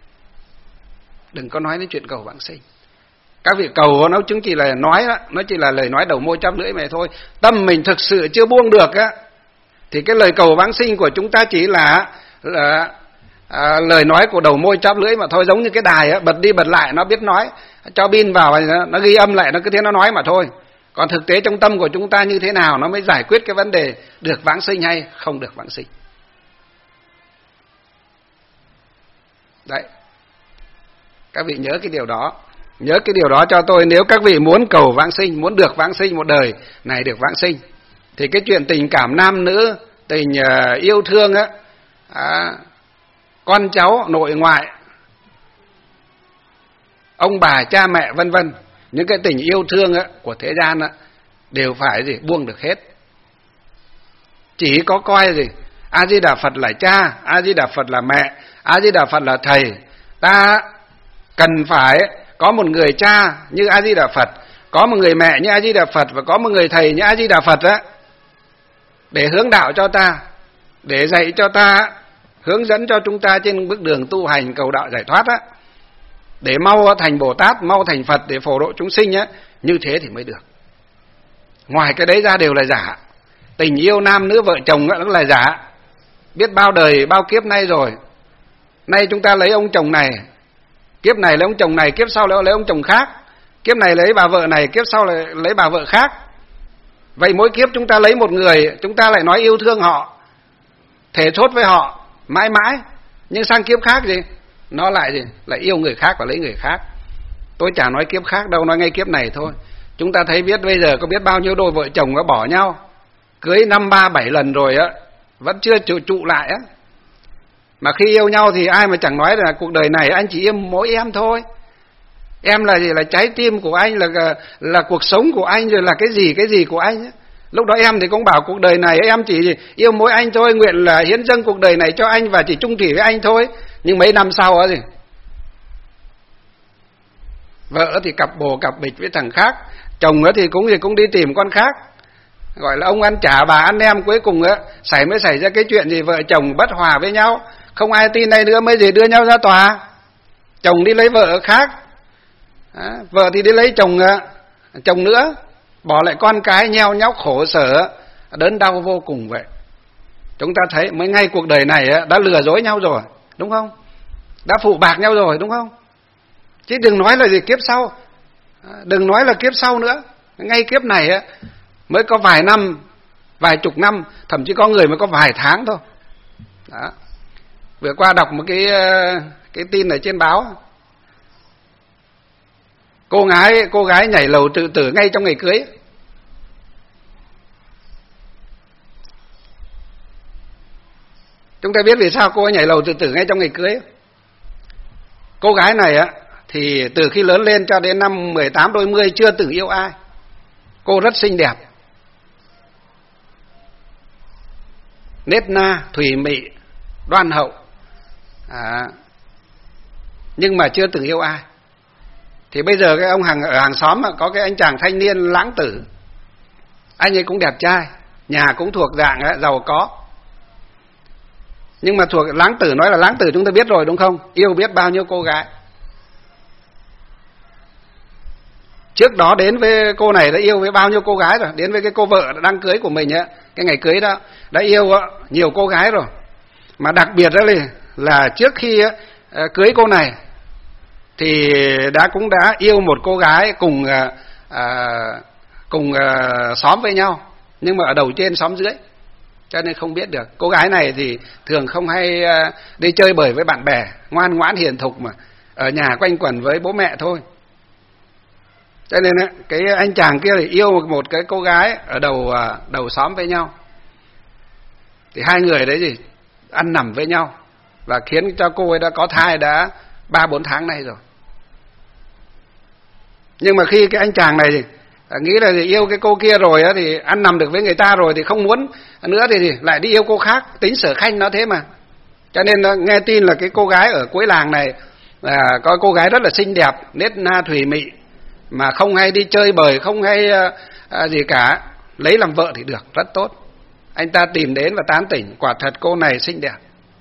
[SPEAKER 2] đừng có nói đến chuyện cầu vãng sinh. Các vị cầu nó chứng chỉ là nói đó, nó chỉ là lời nói đầu môi chóp lưỡi vậy thôi. Tâm mình thực sự chưa buông được thì cái lời cầu vãng sinh của chúng ta chỉ là lời nói của đầu môi chóp lưỡi mà thôi. Giống như cái đài bật đi bật lại, nó biết nói, cho pin vào nó ghi âm lại, nó cứ thế nó nói mà thôi. Còn thực tế trong tâm của chúng ta như thế nào nó mới giải quyết cái vấn đề được vãng sinh hay không được vãng sinh. Đấy, các vị nhớ cái điều đó, nhớ cái điều đó cho tôi. Nếu các vị muốn cầu vãng sinh, muốn được vãng sinh, một đời này được vãng sinh, thì cái chuyện tình cảm nam nữ, tình yêu thương con cháu nội ngoại, ông bà cha mẹ vân vân, những cái tình yêu thương của thế gian đều phải buông được hết. Chỉ có coi A Di Đà Phật là cha, A Di Đà Phật là mẹ, A Di Đà Phật là thầy, Ta cần phải có một người cha như A Di Đà Phật, có một người mẹ như A Di Đà Phật, và có một người thầy như A Di Đà Phật á, để hướng đạo cho ta, để dạy cho ta, hướng dẫn cho chúng ta trên bước đường tu hành cầu đạo giải thoát á, để mau thành Bồ Tát, mau thành Phật, để phổ độ chúng sinh á. Như thế thì mới được. Ngoài cái đấy ra đều là giả. Tình yêu nam nữ vợ chồng á, nó là giả. Biết bao đời bao kiếp nay rồi. Nay chúng ta lấy ông chồng này, kiếp này lấy ông chồng này, kiếp sau lấy ông chồng khác, kiếp này lấy bà vợ này, kiếp sau lại lấy bà vợ khác. Vậy mỗi kiếp chúng ta lấy một người, chúng ta lại nói yêu thương họ, thể thốt với họ mãi mãi. Nhưng sang kiếp khác gì? Nó lại gì? Lại yêu người khác và lấy người khác. Tôi chả nói kiếp khác đâu, nói ngay kiếp này thôi. Chúng ta thấy biết bây giờ có biết bao nhiêu đôi vợ chồng nó bỏ nhau, cưới 5, 3, 7 lần rồi á, vẫn chưa trụ lại á. Mà khi yêu nhau thì ai mà chẳng nói là cuộc đời này anh chỉ yêu mỗi em thôi. Em là gì? Là trái tim của anh, là cuộc sống của anh, rồi là cái gì của anh á. Lúc đó em thì cũng bảo cuộc đời này em chỉ yêu mỗi anh thôi, nguyện là hiến dâng cuộc đời này cho anh và chỉ chung thủy với anh thôi. Nhưng mấy năm sau á gì? Vợ thì cặp bồ cặp bịch với thằng khác, chồng thì cũng đi tìm con khác. Gọi là ông ăn chả bà ăn nem, cuối cùng á mới xảy ra cái chuyện gì vợ chồng bất hòa với nhau, không ai tin đây nữa, mới gì đưa nhau ra tòa. Chồng đi lấy vợ khác, vợ thì đi lấy chồng nữa, bỏ lại con cái nheo nhóc khổ sở, đớn đau vô cùng vậy. Chúng ta thấy mới ngay cuộc đời này đã lừa dối nhau rồi, đúng không? Đã phụ bạc nhau rồi, đúng không? Chứ đừng nói là gì kiếp sau, đừng nói là kiếp sau nữa. Ngay kiếp này mới có vài năm, vài chục năm, thậm chí có người mới có vài tháng thôi. Đó. Vừa qua đọc một cái tin ở trên báo, cô gái nhảy lầu tự tử ngay trong ngày cưới. Chúng ta biết vì sao cô ấy nhảy lầu tự tử ngay trong ngày cưới. Cô gái này thì từ khi lớn lên cho đến năm 18 đôi mươi chưa từng yêu ai. Cô rất xinh đẹp, nết na, thùy mị, đoan hậu, nhưng mà chưa từng yêu ai. Thì bây giờ cái ông ở hàng xóm có cái anh chàng thanh niên lãng tử. Anh ấy cũng đẹp trai, nhà cũng thuộc dạng giàu có. Nhưng mà thuộc lãng tử, nói là lãng tử chúng ta biết rồi đúng không? Yêu biết bao nhiêu cô gái. Trước đó đến với cô này đã yêu với bao nhiêu cô gái rồi. Đến với cái cô vợ đang cưới của mình cái ngày cưới đó, đã yêu nhiều cô gái rồi. Mà đặc biệt đó là trước khi cưới cô này thì cũng đã yêu một cô gái cùng xóm với nhau, nhưng mà ở đầu trên xóm dưới, cho nên không biết được. Cô gái này thì thường không hay đi chơi bời với bạn bè, ngoan ngoãn hiền thục, mà ở nhà quanh quẩn với bố mẹ thôi. Cho nên cái anh chàng kia thì yêu một cái cô gái ở đầu xóm với nhau. Thì hai người đấy gì ăn nằm với nhau, và khiến cho cô ấy đã có thai đã 3-4 tháng nay rồi. Nhưng mà khi cái anh chàng này thì nghĩ là yêu cái cô kia rồi thì ăn nằm được với người ta rồi thì không muốn nữa, thì lại đi yêu cô khác. Tính sở khanh nó thế mà. Cho nên nghe tin là cái cô gái ở cuối làng này có cô gái rất là xinh đẹp, nết na thùy mị, mà không hay đi chơi bời, không hay gì cả, lấy làm vợ thì được, rất tốt. Anh ta tìm đến và tán tỉnh, quả thật cô này xinh đẹp,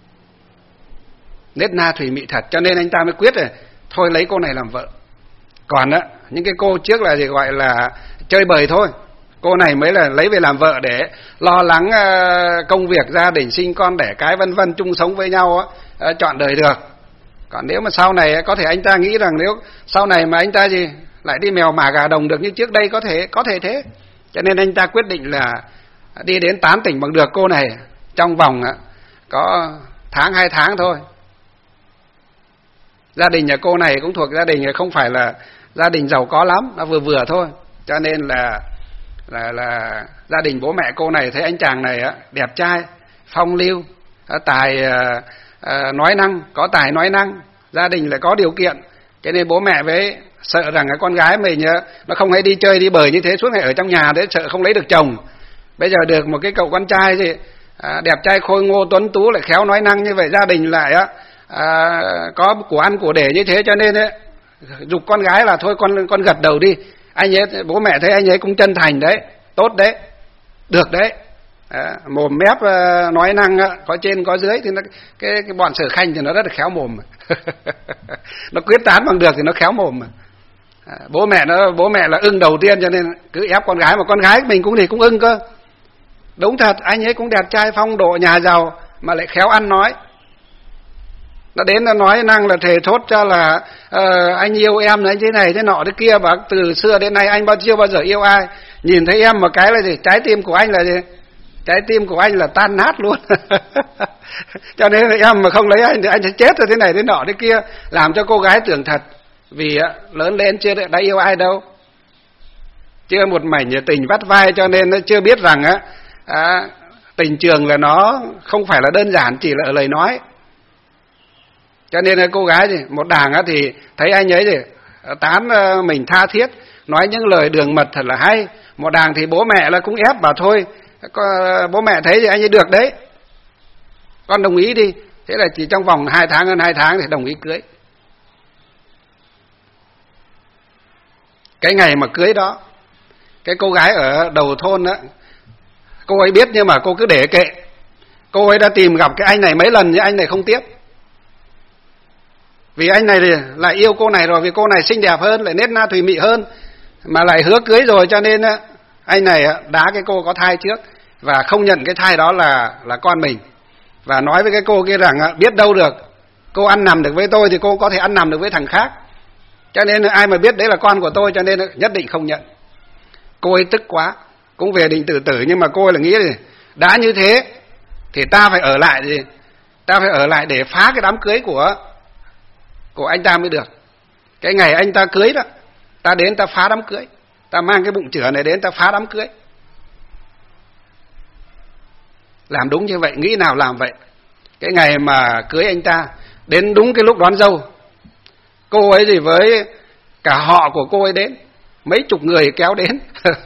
[SPEAKER 2] nết na thùy mị thật, cho nên anh ta mới quyết rồi thôi lấy cô này làm vợ. Còn những cái cô trước là gì gọi là chơi bời thôi, cô này mới là lấy về làm vợ để lo lắng công việc gia đình, sinh con đẻ cái vân vân, chung sống với nhau trọn đời được. Còn nếu mà sau này có thể anh ta nghĩ rằng nếu sau này mà anh ta lại đi mèo mả gà đồng được như trước đây, có thể thế. Cho nên anh ta quyết định là đi đến tán tỉnh bằng được cô này trong vòng có 1-2 tháng thôi. Gia đình nhà cô này cũng thuộc gia đình không phải là gia đình giàu có lắm, nó vừa vừa thôi. Cho nên là gia đình bố mẹ cô này thấy anh chàng này đẹp trai, phong lưu, tài nói năng, có tài nói năng, gia đình lại có điều kiện, cho nên bố mẹ với sợ rằng cái con gái mình nó không hay đi chơi đi bời như thế, suốt ngày ở trong nhà đấy, sợ không lấy được chồng. Bây giờ được một cái cậu con trai đẹp trai khôi ngô tuấn tú lại khéo nói năng như vậy, gia đình lại có của ăn của để như thế, cho nên ấy, giục con gái là thôi con gật đầu đi, anh ấy bố mẹ thấy anh ấy cũng chân thành đấy, tốt đấy, được đấy. Mồm mép nói năng có trên có dưới thì nó, cái bọn Sở Khanh thì nó rất là khéo mồm. Nó quyết tán bằng được thì nó khéo mồm mà. Bố mẹ là ưng đầu tiên, cho nên cứ ép con gái, mà con gái mình cũng ưng cơ. Đúng thật, anh ấy cũng đẹp trai phong độ nhà giàu mà lại khéo ăn nói. Nó đến nó nói năng là thề thốt cho là anh yêu em là anh thế này thế nọ thế kia, và từ xưa đến nay anh chưa bao giờ yêu ai. Nhìn thấy em một cái là gì? Trái tim của anh là gì? Trái tim của anh là tan nát luôn. Cho nên là em mà không lấy anh thì anh sẽ chết rồi thế này thế nọ thế kia, làm cho cô gái tưởng thật. Vì lớn lên chưa đã yêu ai đâu, chưa một mảnh tình vắt vai, cho nên nó chưa biết rằng tình trường là nó không phải là đơn giản chỉ là lời nói. Cho nên là cô gái gì một đàng thì thấy anh ấy thì tán mình tha thiết, nói những lời đường mật thật là hay. Một đàng thì bố mẹ là cũng ép bảo thôi, bố mẹ thấy thì anh ấy được đấy, con đồng ý đi. Thế là chỉ trong vòng 2 tháng hơn 2 tháng thì đồng ý cưới. Cái ngày mà cưới đó, cái cô gái ở đầu thôn đó, cô ấy biết nhưng mà cô cứ để kệ. Cô ấy đã tìm gặp cái anh này mấy lần nhưng anh này không tiếp. Vì anh này thì lại yêu cô này rồi, vì cô này xinh đẹp hơn, lại nết na thùy mị hơn, mà lại hứa cưới rồi, cho nên anh này đá cái cô có thai trước và không nhận cái thai đó là con mình, và nói với cái cô kia rằng biết đâu được, cô ăn nằm được với tôi thì cô có thể ăn nằm được với thằng khác, cho nên ai mà biết đấy là con của tôi, cho nên nhất định không nhận. Cô ấy tức quá, cũng về định tự tử, nhưng mà cô ấy là nghĩ là đã như thế thì ta phải ở lại, gì ta phải ở lại để phá cái đám cưới của anh ta mới được. Cái ngày anh ta cưới đó, ta đến ta phá đám cưới, ta mang cái bụng chửa này đến ta phá đám cưới. Làm đúng như vậy, nghĩ nào làm vậy. Cái ngày mà cưới anh ta, đến đúng cái lúc đón dâu, cô ấy gì với cả họ của cô ấy đến, mấy chục người kéo đến.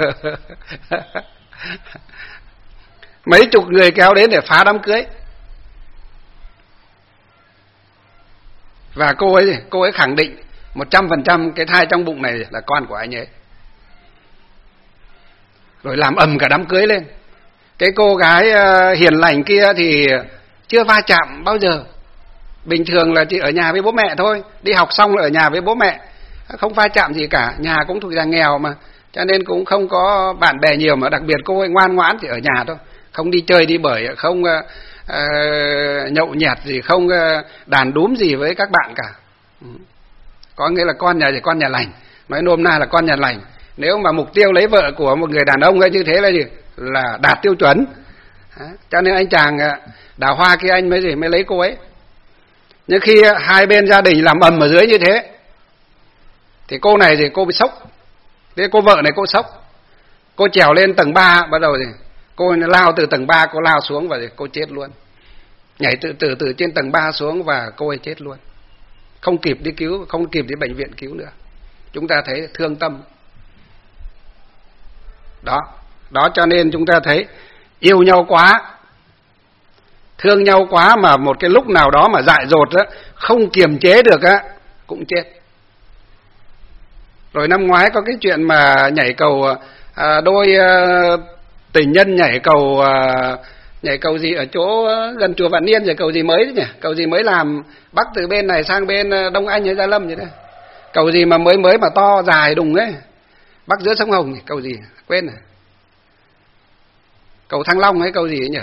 [SPEAKER 2] Mấy chục người kéo đến để phá đám cưới. Và cô ấy khẳng định 100% cái thai trong bụng này là con của anh ấy. Rồi làm ầm cả đám cưới lên. Cái cô gái hiền lành kia thì chưa va chạm bao giờ. Bình thường là chỉ ở nhà với bố mẹ thôi, đi học xong là ở nhà với bố mẹ, không va chạm gì cả. Nhà cũng thuộc dạng nghèo mà, cho nên cũng không có bạn bè nhiều, mà đặc biệt cô ấy ngoan ngoãn thì ở nhà thôi, không đi chơi đi bời, không nhậu nhẹt gì, không đàn đúm gì với các bạn cả. Có nghĩa là con nhà thì con nhà lành, nói nôm na là con nhà lành. Nếu mà mục tiêu lấy vợ của một người đàn ông ấy như thế là gì? Là đạt tiêu chuẩn. Cho nên anh chàng Đào Hoa kia anh mới lấy cô ấy. Nhưng khi hai bên gia đình làm ầm ở dưới như thế thì cô này thì cô bị sốc. Thế cô vợ này cô sốc. Cô trèo lên tầng 3, bắt đầu thì cô lao từ tầng 3, cô lao xuống và cô chết luôn. Nhảy từ trên tầng 3 xuống và cô ấy chết luôn. Không kịp đi cứu, không kịp đi bệnh viện cứu nữa. Chúng ta thấy thương tâm. Đó cho nên chúng ta thấy yêu nhau quá, thương nhau quá mà một cái lúc nào đó mà dại dột á, không kiềm chế được á, cũng chết. Rồi năm ngoái có cái chuyện mà nhảy cầu, đôi tình nhân nhảy cầu gì ở chỗ gần chùa Vạn Niên, rồi cầu gì mới nhỉ? Cầu gì mới làm bắc từ bên này sang bên Đông Anh hay Gia Lâm vậy đó. Cầu gì mà mới mà to dài đùng ấy, bắc giữa sông Hồng, cầu gì quên rồi. Cầu Thăng Long hay cầu gì ấy nhỉ?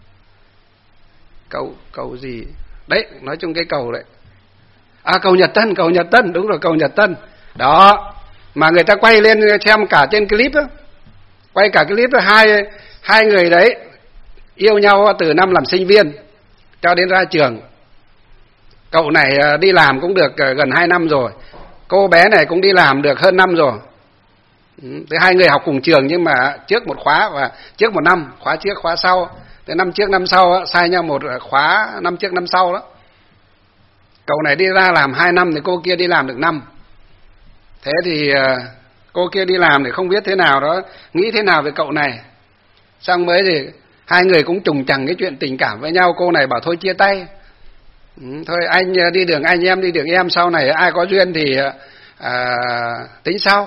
[SPEAKER 2] Cầu gì đấy, nói chung cái cầu đấy. Cầu Nhật Tân, đúng rồi, cầu Nhật Tân. Đó, mà người ta quay lên xem cả trên clip đó. Quay cả clip đó, hai người đấy yêu nhau từ năm làm sinh viên cho đến ra trường. Cậu này đi làm cũng được gần 2 năm rồi, cô bé này cũng đi làm được hơn năm rồi. Thế hai người học cùng trường nhưng mà trước một khóa và trước một năm, khóa trước khóa sau. Thế năm trước năm sau sai nhau một khóa, năm trước năm sau đó. Cậu này đi ra làm 2 năm thì cô kia đi làm được 5. Thế thì cô kia đi làm thì không biết thế nào đó, nghĩ thế nào về cậu này. Xong mới thì hai người cũng trùng chằng cái chuyện tình cảm với nhau, cô này bảo thôi chia tay. Thôi anh đi đường anh, em đi đường em, sau này ai có duyên thì tính sau.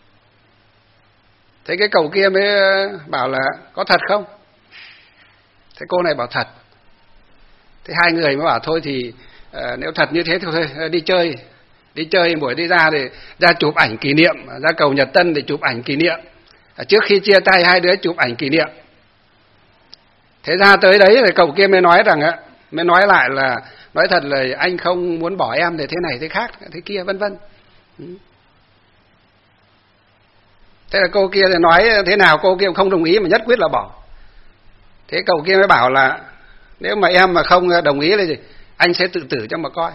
[SPEAKER 2] Thế cái cậu kia mới bảo là có thật không? Thế cô này bảo thật. Thế hai người mới bảo thôi thì nếu thật như thế thì thôi đi chơi. Đi chơi buổi đi ra thì ra chụp ảnh kỷ niệm, ra cầu Nhật Tân để chụp ảnh kỷ niệm. Trước khi chia tay hai đứa chụp ảnh kỷ niệm. Thế ra tới đấy thì cậu kia mới nói rằng mới nói lại là nói thật là anh không muốn bỏ em để thế này thế khác thế kia vân vân. Thế là cô kia thì nói thế nào cô kia không đồng ý mà nhất quyết là bỏ. Thế cậu kia mới bảo là nếu mà em mà không đồng ý là gì anh sẽ tự tử cho mà coi.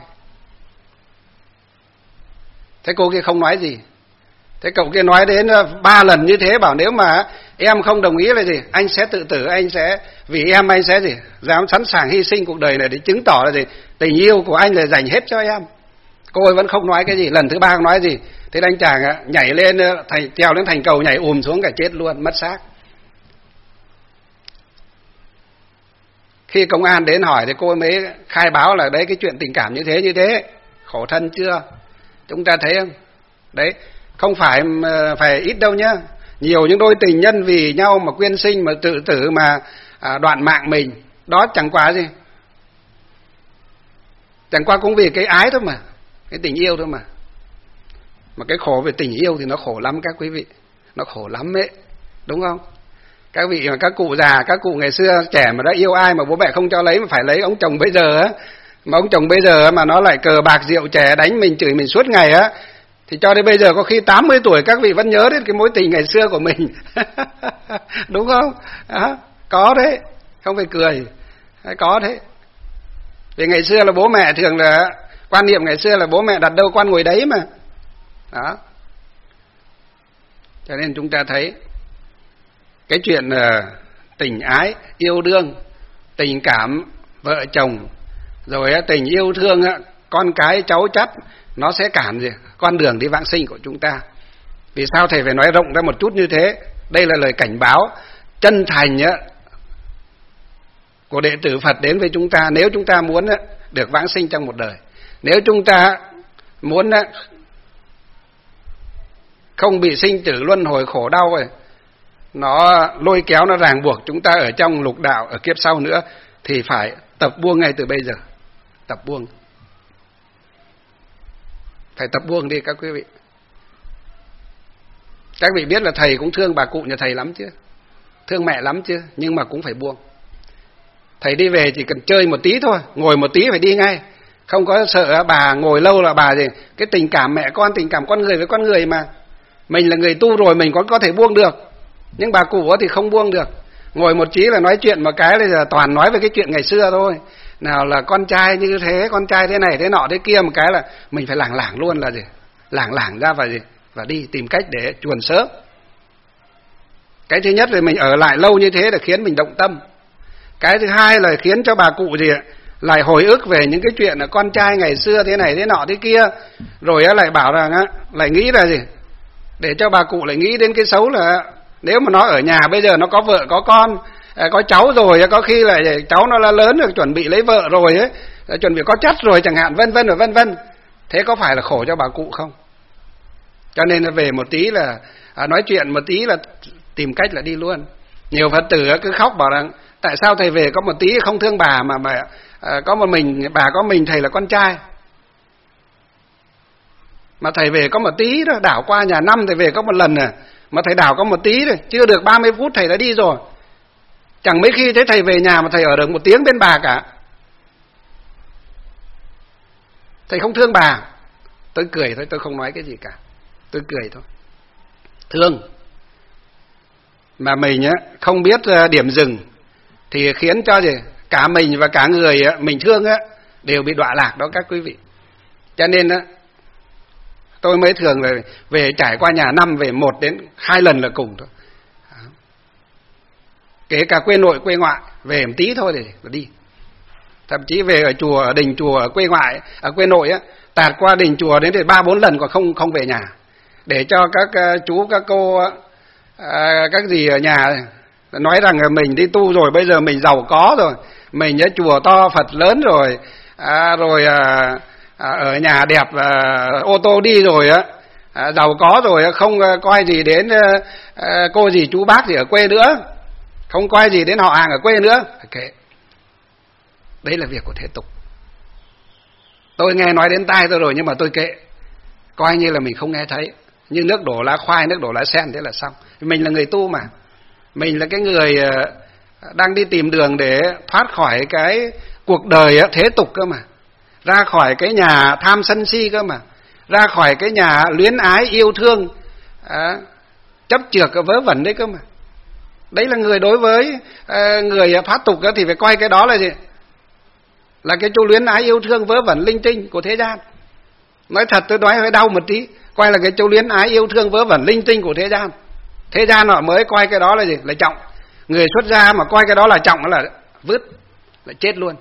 [SPEAKER 2] Thế cô kia không nói gì. Thế cậu kia nói đến 3 lần như thế, bảo nếu mà em không đồng ý là gì anh sẽ tự tử, anh sẽ vì em anh sẽ gì dám sẵn sàng hy sinh cuộc đời này để chứng tỏ là gì tình yêu của anh là dành hết cho em. Cô ấy vẫn không nói cái gì. Lần thứ 3 không nói gì. Thế anh chàng nhảy lên trèo lên thành cầu, nhảy xuống cả chết luôn, mất xác. Khi công an đến hỏi thì cô ấy mới khai báo là đấy cái chuyện tình cảm như thế khổ thân chưa. Chúng ta thấy không? Đấy, không phải ít đâu nhá. Nhiều những đôi tình nhân vì nhau mà quyên sinh, mà tự tử, mà đoạn mạng mình. Đó chẳng qua gì, chẳng qua cũng vì cái ái thôi mà, cái tình yêu thôi mà. Mà cái khổ về tình yêu thì nó khổ lắm các quý vị. Nó khổ lắm ấy, đúng không? Các vị mà các cụ già, các cụ ngày xưa trẻ mà đã yêu ai mà bố mẹ không cho lấy mà phải lấy ông chồng bây giờ á, mà ông chồng bây giờ mà nó lại cờ bạc rượu chè đánh mình, chửi mình suốt ngày á, thì cho đến bây giờ có khi 80 tuổi các vị vẫn nhớ đến cái mối tình ngày xưa của mình. Đúng không? Có đấy, không phải cười, có đấy. Vì ngày xưa là bố mẹ thường là quan niệm ngày xưa là bố mẹ đặt đâu con ngồi đấy mà. Đó. Cho nên chúng ta thấy cái chuyện tình ái, yêu đương, tình cảm vợ chồng, rồi tình yêu thương con cái cháu chắt, nó sẽ cản gì con đường đi vãng sinh của chúng ta. Vì sao thầy phải nói rộng ra một chút như thế? Đây là lời cảnh báo chân thành của đệ tử Phật đến với chúng ta. Nếu chúng ta muốn được vãng sinh trong một đời, nếu chúng ta muốn không bị sinh tử luân hồi khổ đau rồi, nó lôi kéo, nó ràng buộc chúng ta ở trong lục đạo, ở kiếp sau nữa, thì phải tập buông ngay từ bây giờ. Tập buông. Phải tập buông đi các quý vị. Các vị biết là thầy cũng thương bà cụ nhà thầy lắm chứ, thương mẹ lắm chứ, nhưng mà cũng phải buông. Thầy đi về chỉ cần chơi một tí thôi, ngồi một tí phải đi ngay. Không có sợ bà ngồi lâu là bà gì. Cái tình cảm mẹ con, tình cảm con người với con người mà. Mình là người tu rồi mình có thể buông được, nhưng bà cụ thì không buông được. Ngồi một chí là nói chuyện một cái là toàn nói về cái chuyện ngày xưa thôi. Nào là con trai như thế, con trai thế này thế nọ thế kia, một cái là mình phải lảng luôn là gì, lảng ra và gì, và đi tìm cách để chuồn sớm. Cái thứ nhất là mình ở lại lâu như thế là khiến mình động tâm. Cái thứ hai là khiến cho bà cụ gì lại hồi ức về những cái chuyện là con trai ngày xưa thế này thế nọ thế kia, rồi lại bảo rằng lại nghĩ là gì, để cho bà cụ lại nghĩ đến cái xấu là nếu mà nó ở nhà bây giờ nó có vợ có con, có cháu rồi, có khi là cháu nó là lớn rồi, chuẩn bị lấy vợ rồi ấy, chuẩn bị có chắt rồi chẳng hạn, vân vân và vân vân. Thế có phải là khổ cho bà cụ không? Cho nên là về một tí là nói chuyện một tí là tìm cách là đi luôn. Nhiều Phật tử cứ khóc bảo rằng tại sao thầy về có một tí không thương bà mà có một mình bà, có mình thầy là con trai. Mà thầy về có một tí đó, đảo qua nhà năm thầy về có một lần mà thầy đảo có một tí rồi, chưa được 30 phút thầy đã đi rồi. Chẳng mấy khi thấy thầy về nhà mà thầy ở được 1 tiếng bên bà cả. Thầy không thương bà. Tôi cười thôi, tôi không nói cái gì cả. Tôi cười thôi. Thương. Mà mình không biết điểm dừng thì khiến cho gì cả mình và cả người mình thương đều bị đọa lạc đó các quý vị. Cho nên tôi mới thường là về trải qua nhà năm về 1 đến 2 lần là cùng thôi. Kể cả quê nội quê ngoại về một tí thôi thì đi. Thậm chí về ở chùa, ở đình chùa ở quê ngoại, ở quê nội tạt qua đình chùa đến 3-4 lần còn không về nhà, để cho các chú các cô các dì ở nhà nói rằng mình đi tu rồi, bây giờ mình giàu có rồi, mình chùa to Phật lớn rồi, rồi ở nhà đẹp, ô tô đi rồi giàu có rồi, không coi gì đến cô dì chú bác gì ở quê nữa, không coi gì đến họ hàng ở quê nữa, kệ. Đấy là việc của thế tục. Tôi nghe nói đến tai tôi rồi nhưng mà tôi kệ, coi như là mình không nghe thấy. Như nước đổ lá khoai, nước đổ lá sen, thế là xong. Mình là người tu mà, mình là cái người đang đi tìm đường để thoát khỏi cái cuộc đời thế tục cơ mà, ra khỏi cái nhà tham sân si cơ mà, ra khỏi cái nhà luyến ái yêu thương chấp chược vớ vẩn đấy cơ mà. Đấy là người, đối với người thoát tục thì phải coi cái đó là gì? Là cái chỗ luyến ái yêu thương vớ vẩn linh tinh của thế gian. Nói thật, tôi nói hơi đau một tí, coi là cái chỗ luyến ái yêu thương vớ vẩn linh tinh của thế gian. Thế gian họ mới coi cái đó là gì? Là trọng. Người xuất gia mà coi cái đó là trọng là vứt, là chết luôn.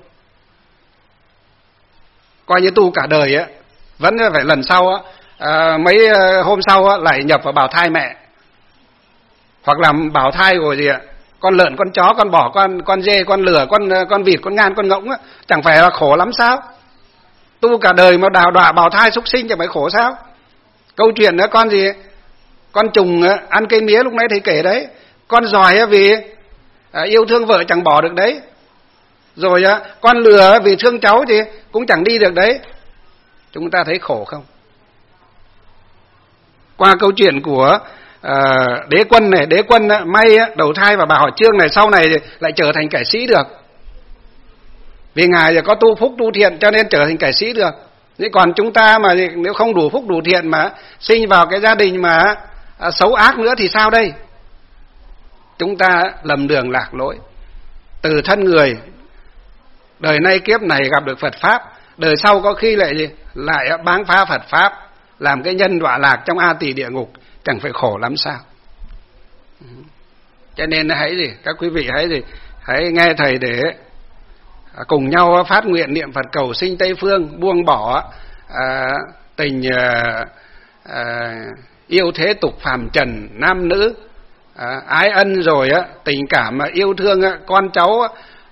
[SPEAKER 2] Coi như tu cả đời vẫn phải lần sau mấy hôm sau lại nhập vào bào thai mẹ, hoặc là bào thai của gì con lợn, con chó, con bò, con dê, con lừa, con vịt, con ngan, con ngỗng chẳng phải là khổ lắm sao? Tu cả đời mà đọa bào thai súc sinh chẳng phải khổ sao? Câu chuyện nữa, con gì, con trùng ăn cây mía lúc nãy thầy kể đấy, con giỏi vì yêu thương vợ chẳng bỏ được đấy, rồi con lừa vì thương cháu thì cũng chẳng đi được đấy. Chúng ta thấy khổ không? Qua câu chuyện của Đế Quân này, Đế Quân may đầu thai vào bà Họ Chương này, sau này lại trở thành kẻ sĩ được. Vì ngài có tu phúc tu thiện cho nên trở thành kẻ sĩ được. Nhưng còn chúng ta mà nếu không đủ phúc đủ thiện mà sinh vào cái gia đình mà xấu ác nữa thì sao đây? Chúng ta lầm đường lạc lối. Từ thân người, đời nay kiếp này gặp được Phật Pháp, đời sau có khi lại báng phá Phật Pháp, làm cái nhân đọa lạc trong A Tỳ địa ngục, chẳng phải khổ lắm sao? Cho nên các quý vị hãy nghe thầy để cùng nhau phát nguyện niệm Phật cầu sinh Tây Phương, buông bỏ tình yêu thế tục phàm trần nam nữ, ái ân rồi tình cảm yêu thương con cháu,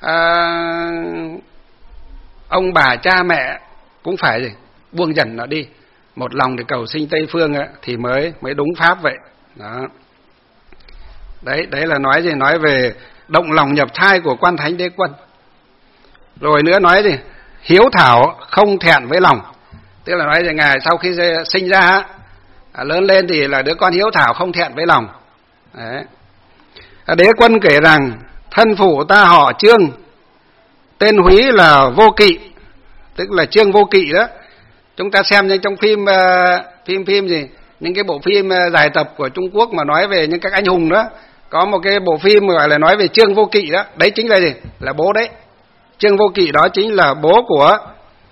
[SPEAKER 2] ông bà cha mẹ cũng phải buông dần nó đi, một lòng để cầu sinh Tây Phương thì mới đúng pháp vậy đó. Đấy là nói về động lòng nhập thai của Quan Thánh Đế Quân. Rồi nữa nói gì? Hiếu thảo không thẹn với lòng. Tức là nói rằng ngài sau khi sinh ra lớn lên thì là đứa con hiếu thảo không thẹn với lòng. Đấy. Đế Quân kể rằng thân phụ ta họ Chương, tên húy là Vô Kỵ, tức là Chương Vô Kỵ đó. Chúng ta xem trong phim gì, những cái bộ phim dài tập của Trung Quốc mà nói về những các anh hùng đó, có một cái bộ phim gọi là nói về Chương Vô Kỵ đó, đấy chính là gì? Là bố đấy. Chương Vô Kỵ đó chính là bố của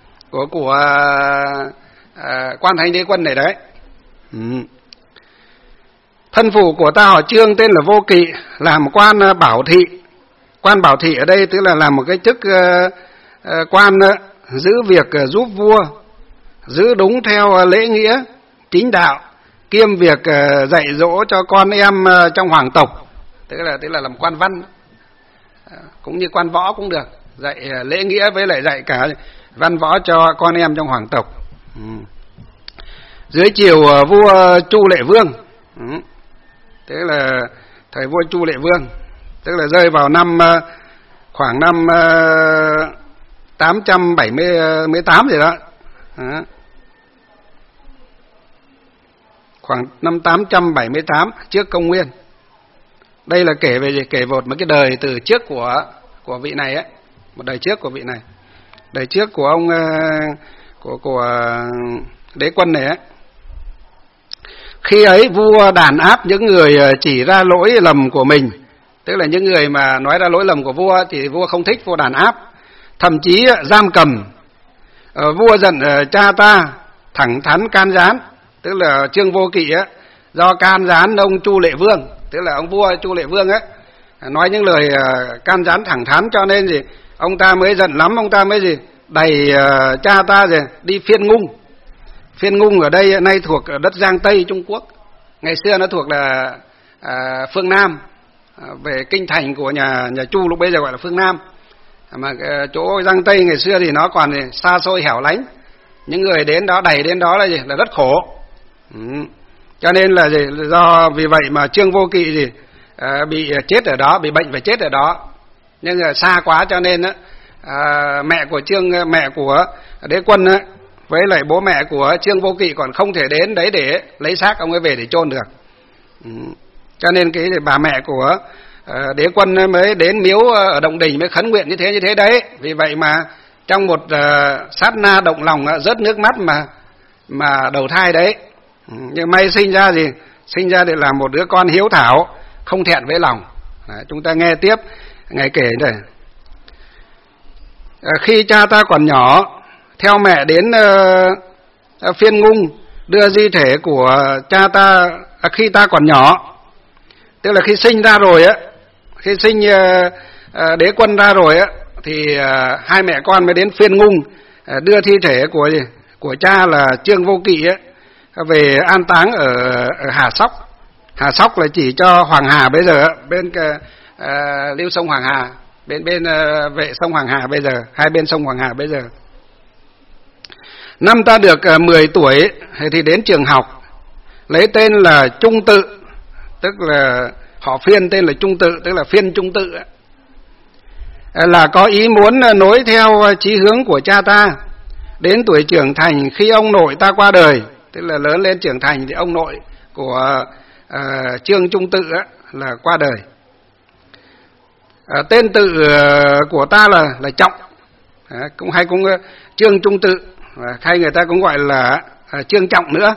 [SPEAKER 2] Quan Thánh Đế Quân này đấy. Thân phụ của ta họ Chương tên là Vô Kỵ, làm quan bảo thị. Quan bảo thị ở đây tức là làm một cái chức quan giữ việc giúp vua, giữ đúng theo lễ nghĩa, chính đạo, kiêm việc dạy dỗ cho con em trong hoàng tộc, tức là làm quan văn, cũng như quan võ cũng được, dạy lễ nghĩa với lại dạy cả văn võ cho con em trong hoàng tộc. Dưới triều vua Chu Lệ Vương, tức là thời vua Chu Lệ Vương, tức là rơi vào khoảng năm 878 gì đó. Khoảng năm 878 trước công nguyên. Đây là kể về gì? Kể một cái đời từ trước của vị này ấy, một đời trước của vị này, đời trước của ông của Đế Quân này ấy. Khi ấy vua đàn áp những người chỉ ra lỗi lầm của mình, tức là những người mà nói ra lỗi lầm của vua thì vua không thích, vua đàn áp, thậm chí giam cầm. Vua giận cha ta thẳng thắn can gián, tức là Chương Vô Kỵ á, do can gián ông Chu Lệ Vương, tức là ông vua Chu Lệ Vương á, nói những lời can gián thẳng thắn, cho nên gì ông ta mới giận lắm, ông ta mới đẩy cha ta đi Phiên Ngung. Phiên Ngung ở đây nay thuộc đất Giang Tây Trung Quốc, ngày xưa nó thuộc là phương Nam, về kinh thành của nhà Chu lúc bây giờ gọi là phương Nam. Mà chỗ Giang Tây ngày xưa thì nó còn xa xôi hẻo lánh, những người đến đó đầy đến đó là gì, là rất khổ. Cho nên là gì, vì vậy mà Trương Vô Kỵ gì bị chết ở đó, bị bệnh và chết ở đó. Nhưng mà xa quá cho nên mẹ của Đế Quân ấy, với lại bố mẹ của Trương Vô Kỵ còn không thể đến đấy để lấy xác ông ấy về để chôn được. Cho nên cái bà mẹ của Đế Quân mới đến miếu ở Động Đình mới khấn nguyện như thế đấy. Vì vậy mà trong một sát na động lòng rớt nước mắt mà đầu thai đấy. Nhưng may sinh ra thì là một đứa con hiếu thảo, không thẹn với lòng. Đấy, chúng ta nghe tiếp Ngài kể này. Khi cha ta còn nhỏ, theo mẹ đến Phiên Ngung đưa di thể của cha ta khi ta còn nhỏ, tức là khi sinh ra rồi á, khi sinh Đế Quân ra rồi á, thì hai mẹ con mới đến Phiên Ngung đưa thi thể của cha là Trương Vô Kỵ á về an táng ở Hà Sóc. Hà Sóc là chỉ cho Hoàng Hà bây giờ, bên lưu sông Hoàng Hà, bên vệ sông Hoàng Hà bây giờ, hai bên sông Hoàng Hà bây giờ. Năm ta được 10 tuổi thì đến trường học, lấy tên là Trung Tự, tức là họ Phiên tên là Trung Tự, tức là Phiên Trung Tự, là có ý muốn nối theo chí hướng của cha ta. Đến tuổi trưởng thành khi ông nội ta qua đời, tức là lớn lên trưởng thành thì ông nội của Trương Trung Tự là qua đời. Tên tự của ta là Trọng, cũng Trương Trung Tự, hay người ta cũng gọi là Trương Trọng nữa.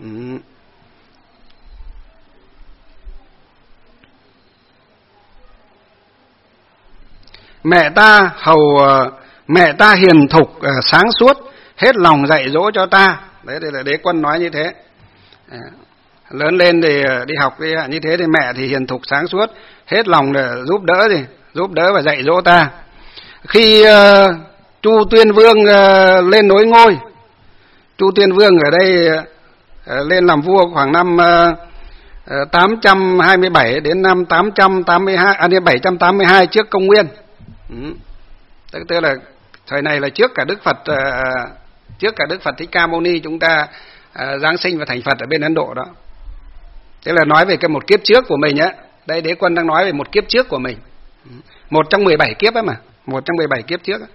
[SPEAKER 2] Mẹ ta hiền thục, sáng suốt, hết lòng dạy dỗ cho ta. Đấy là Đế Quân nói như thế. Lớn lên thì đi học như thế thì mẹ thì hiền thục sáng suốt, hết lòng để giúp đỡ và dạy dỗ ta. Khi Chu Tuyên Vương lên nối ngôi, Chu Tuyên Vương ở đây lên làm vua khoảng năm 827 đến năm 782 trước công nguyên. Tức là thời này là trước cả Đức Phật Thích Ca Mâu Ni chúng ta giáng sinh và thành Phật ở bên Ấn Độ đó. Tức là nói về một kiếp trước của mình á. Đây Đế Quân đang nói về một kiếp trước của mình. Một trong 17 kiếp ấy mà, một trong 17 kiếp trước ấy.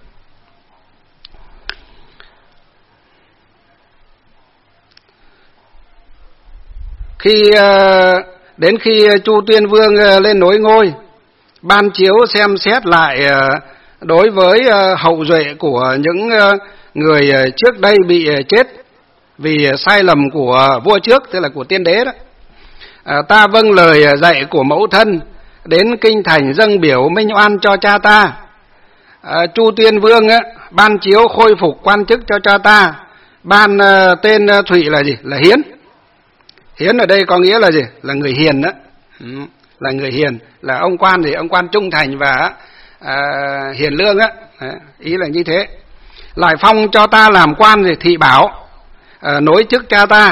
[SPEAKER 2] Đến khi Chu Tuyên Vương lên nối ngôi, ban chiếu xem xét lại đối với hậu duệ của những người trước đây bị chết vì sai lầm của vua trước, tức là của tiên đế đó. Ta vâng lời dạy của mẫu thân, đến kinh thành dâng biểu minh oan cho cha ta. Chu Tuyên Vương ban chiếu khôi phục quan chức cho cha ta, ban tên Thụy là gì? Là Hiến. Hiến ở đây có nghĩa là gì? Là người hiền đó. Là người hiền, là ông quan thì ông quan trung thành và hiền lương á. Ý là như thế. Lại phong cho ta làm quan thì thị bảo, nối chức cha ta.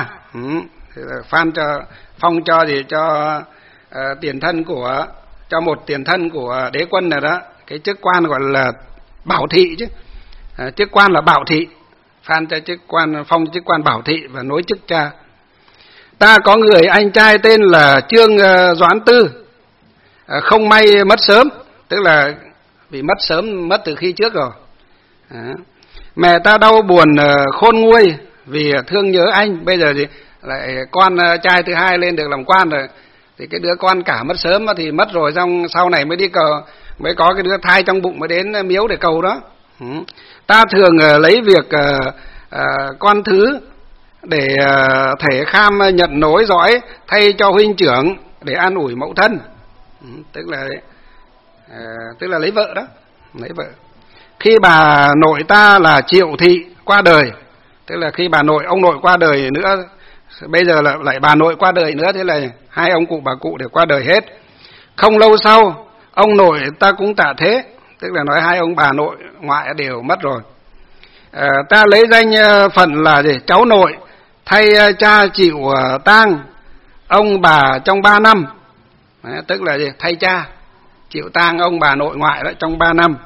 [SPEAKER 2] Phong cho tiền thân cho một tiền thân của Đế Quân này đó, cái chức quan gọi là bảo thị chứ. Chức quan là bảo thị, phong chức quan bảo thị và nối chức cha. Ta có người anh trai tên là Trương Doãn Tư, không may mất sớm, tức là bị mất sớm, mất từ khi trước rồi. Mẹ ta đau buồn khôn nguôi vì thương nhớ anh. Bây giờ thì lại con trai thứ hai lên được làm quan rồi, thì cái đứa con cả mất sớm thì mất rồi, xong sau này mới đi cầu, mới có cái đứa thai trong bụng mới đến miếu để cầu đó. Ta thường lấy việc con thứ để thể kham nhận nối dõi thay cho huynh trưởng để an ủi mẫu thân. Tức là lấy vợ đó, lấy vợ. Khi bà nội ta là Triệu Thị qua đời, tức là khi ông nội qua đời nữa, bây giờ lại bà nội qua đời nữa, thế là hai ông cụ bà cụ đều qua đời hết. Không lâu sau, ông nội ta cũng tạ thế, tức là nói hai ông bà nội ngoại đều mất rồi. Ta lấy danh phận là gì? Cháu nội, thay cha chịu tang ông bà trong 3 năm. Đấy, tức là gì? Thay cha chịu tang ông bà nội ngoại đó trong 3 năm.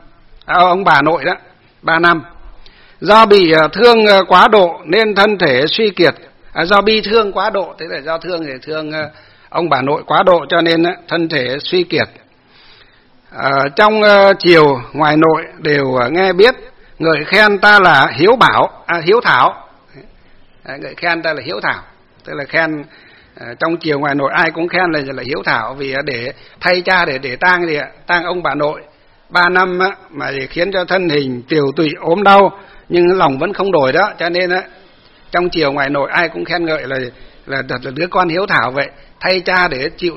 [SPEAKER 2] ông bà nội đó, 3 năm. Do bị thương quá độ nên thân thể suy kiệt. Do bi thương quá độ, tức là do thương ông bà nội quá độ cho nên thân thể suy kiệt. Trong triều ngoài nội đều nghe biết, ngợi khen ta là hiếu thảo. Ngợi khen ta là hiếu thảo, tức là khen trong triều ngoài nội ai cũng khen là hiếu thảo, vì để thay cha để tang ông bà nội 3 năm mà để khiến cho thân hình tiều tụy ốm đau nhưng lòng vẫn không đổi đó, cho nên trong triều ngoài nội ai cũng khen ngợi là đứa con hiếu thảo vậy, thay cha để chịu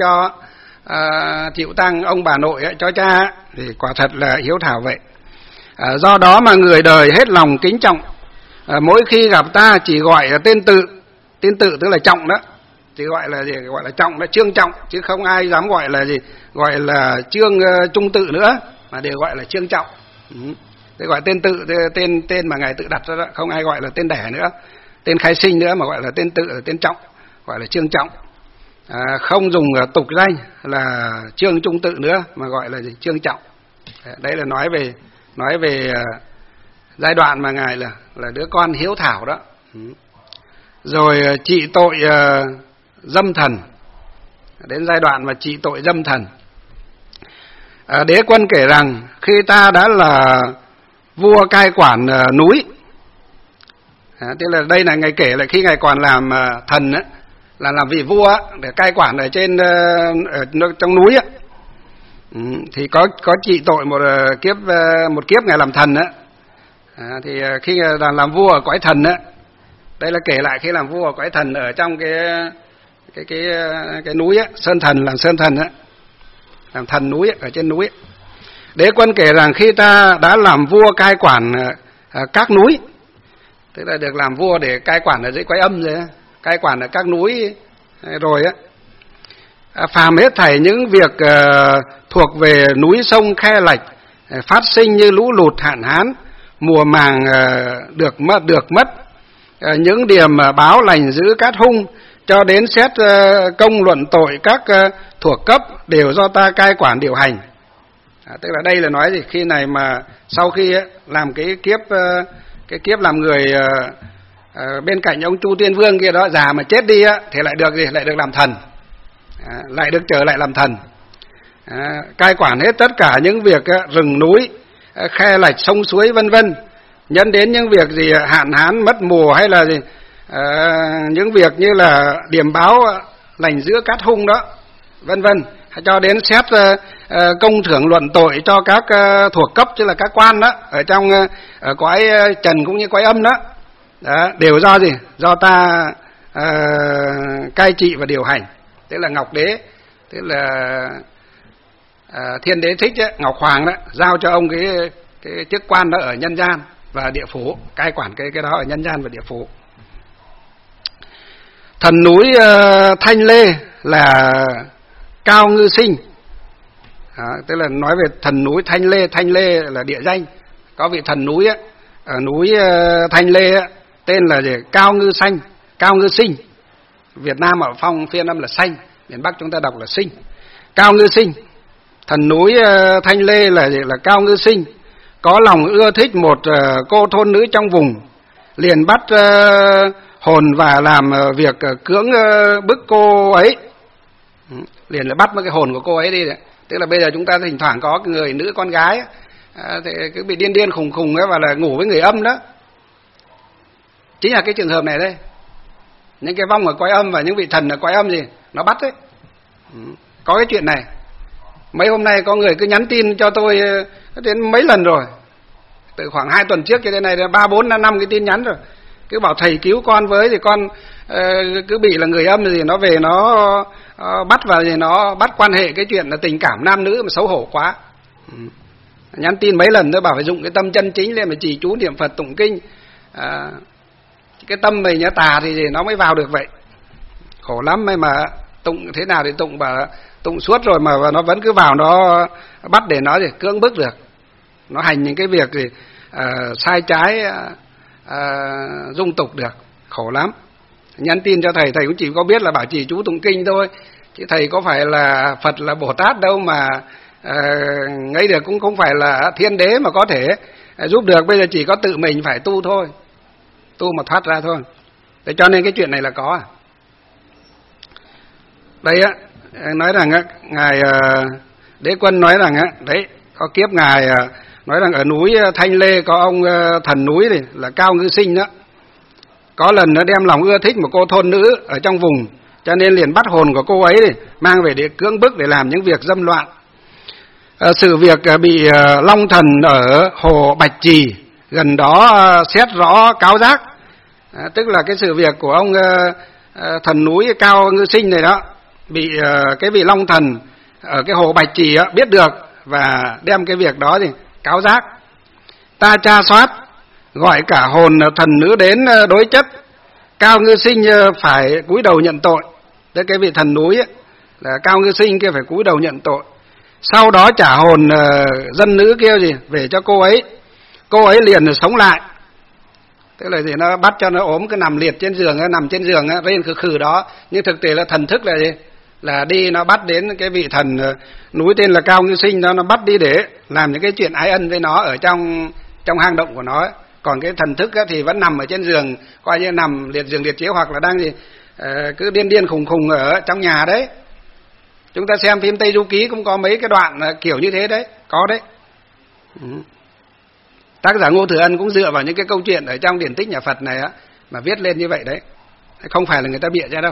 [SPEAKER 2] tang ông bà nội cho cha, thì quả thật là hiếu thảo vậy. Do đó mà người đời hết lòng kính trọng, mỗi khi gặp ta chỉ gọi là tên tự tức là trọng đó, chỉ gọi là trọng, là Trương Trọng, chứ không ai dám gọi là gọi là Trương Trung Tự nữa, mà đều gọi là Trương Trọng. Thế gọi tên tự, tên mà ngài tự đặt ra đó, không ai gọi là tên đẻ nữa, tên khai sinh nữa, mà gọi là tên tự, là tên trọng, gọi là Trương Trọng. Không dùng tục danh là Trương Trung Tự nữa, mà gọi là Trương Trọng. Đấy là nói về giai đoạn mà ngài là đứa con hiếu thảo đó. Rồi trị tội dâm thần, đến giai đoạn mà trị tội dâm thần. Đế quân kể rằng khi ta đã là vua cai quản núi, tức là đây là ngài kể lại khi ngài còn làm thần á, là làm vị vua để cai quản ở trên trong núi á, thì có trị tội một kiếp ngài làm thần á. Thì khi làm vua ở cõi thần á, đây là kể lại khi làm vua ở cõi thần ở trong cái núi á, sơn thần á, làm thần núi á, ở trên núi á. Đế quân kể rằng khi ta đã làm vua cai quản các núi, tức là được làm vua để cai quản ở dưới cõi âm rồi, cai quản ở các núi rồi á, phàm hết thảy những việc thuộc về núi sông khe lạch phát sinh như lũ lụt hạn hán, mùa màng được mất, những điểm báo lành giữ cát hung, cho đến xét công luận tội các thuộc cấp đều do ta cai quản điều hành. Tức là đây là nói gì, khi này mà sau khi làm cái kiếp làm người bên cạnh ông Chu Tiên Vương kia đó, già mà chết đi thì lại được làm thần, lại được trở lại làm thần, cai quản hết tất cả những việc rừng núi, khe lạch sông suối vân vân, nhân đến những việc gì hạn hán mất mùa, hay là những việc như là điểm báo lành giữa cát hung đó, vân vân, cho đến xét công thưởng luận tội cho các thuộc cấp, tức là các quan đó ở trong ở cõi trần cũng như cõi âm đó, đều do gì, do ta cai trị và điều hành. Tức là Ngọc Đế, tức là Thiên Đế Thích ấy, Ngọc Hoàng đó, giao cho ông cái chức quan đó ở nhân gian và địa phủ, cai quản cái đó ở nhân gian và địa phủ. Thần núi Thanh Lê là Cao Ngư Sinh, tức là nói về thần núi Thanh Lê là địa danh, có vị thần núi á, ở núi Thanh Lê á, tên là gì? Cao Ngư Sinh. Việt Nam ở phong phiên âm là Xanh, miền Bắc chúng ta đọc là Sinh. Cao Ngư Sinh, thần núi Thanh Lê là Cao Ngư Sinh, có lòng ưa thích một cô thôn nữ trong vùng, liền bắt hồn và làm việc cưỡng bức cô ấy, liền là bắt mất cái hồn của cô ấy đi. Tức là bây giờ chúng ta thỉnh thoảng có người nữ con gái thì cứ bị điên khùng ấy, và là ngủ với người âm đó, chính là cái trường hợp này đây. Những cái vong ở cõi âm và những vị thần ở cõi âm gì nó bắt đấy. Có cái chuyện này, mấy hôm nay có người cứ nhắn tin cho tôi đến mấy lần rồi, từ khoảng 2 tuần trước cho đến nay 3, 4, 5 cái tin nhắn rồi, cứ bảo thầy cứu con với, thì con cứ bị là người âm, thì nó về nó bắt vào, thì nó bắt quan hệ cái chuyện là tình cảm nam nữ mà xấu hổ quá. Nhắn tin mấy lần tôi bảo phải dụng cái tâm chân chính lên mà trì chú niệm Phật tụng kinh, cái tâm mình nhá tà thì nó mới vào được vậy. Khổ lắm, mà tụng thế nào thì tụng, bảo tụng suốt rồi mà nó vẫn cứ vào, nó bắt để nó gì cưỡng bức được, nó hành những cái việc gì sai trái dung tục được, khổ lắm. Nhắn tin cho thầy cũng chỉ có biết là bảo trì chú tụng kinh thôi, chứ thầy có phải là Phật là Bồ Tát đâu mà ngấy được, cũng không phải là thiên đế mà có thể giúp được. Bây giờ chỉ có tự mình phải tu thôi, tu mà thoát ra thôi. Thế cho nên cái chuyện này là có. Đây á, nói rằng á, ngài Đế Quân nói rằng á, đấy có kiếp ngài nói rằng ở núi Thanh Lê có ông thần núi này là Cao Ngư Sinh đó, có lần nó đem lòng ưa thích một cô thôn nữ ở trong vùng, cho nên liền bắt hồn của cô ấy này, mang về để cưỡng bức để làm những việc dâm loạn. Sự việc bị Long Thần ở hồ Bạch Trì gần đó xét rõ cáo giác, tức là cái sự việc của ông thần núi Cao Ngư Sinh này đó, bị cái vị Long Thần ở cái hồ Bạch Trì biết được và đem cái việc đó thì cáo giác. Ta tra soát gọi cả hồn thần nữ đến đối chất, Cao Ngư Sinh phải cúi đầu nhận tội. Đấy, cái vị thần núi ấy, là Cao Ngư Sinh kia phải cúi đầu nhận tội. Sau đó trả hồn dân nữ kia về cho cô ấy liền sống lại. Tức là nó bắt cho nó ốm, cứ nằm liệt trên giường, nằm trên giường rên khừ khừ đó, nhưng thực tế là thần thức là gì? Là đi nó bắt đến cái vị thần núi tên là Cao Ngư Sinh đó, nó bắt đi để làm những cái chuyện ái ân với nó ở trong hang động của nó ấy. Còn cái thần thức thì vẫn nằm ở trên giường, coi như nằm liệt giường liệt chiếu, hoặc là đang cứ điên khùng khùng ở trong nhà đấy. Chúng ta xem phim Tây Du Ký cũng có mấy cái đoạn kiểu như thế đấy, có đấy. Tác giả Ngô Thừa Ân cũng dựa vào những cái câu chuyện ở trong điển tích nhà Phật này mà viết lên như vậy đấy, không phải là người ta bịa ra đâu.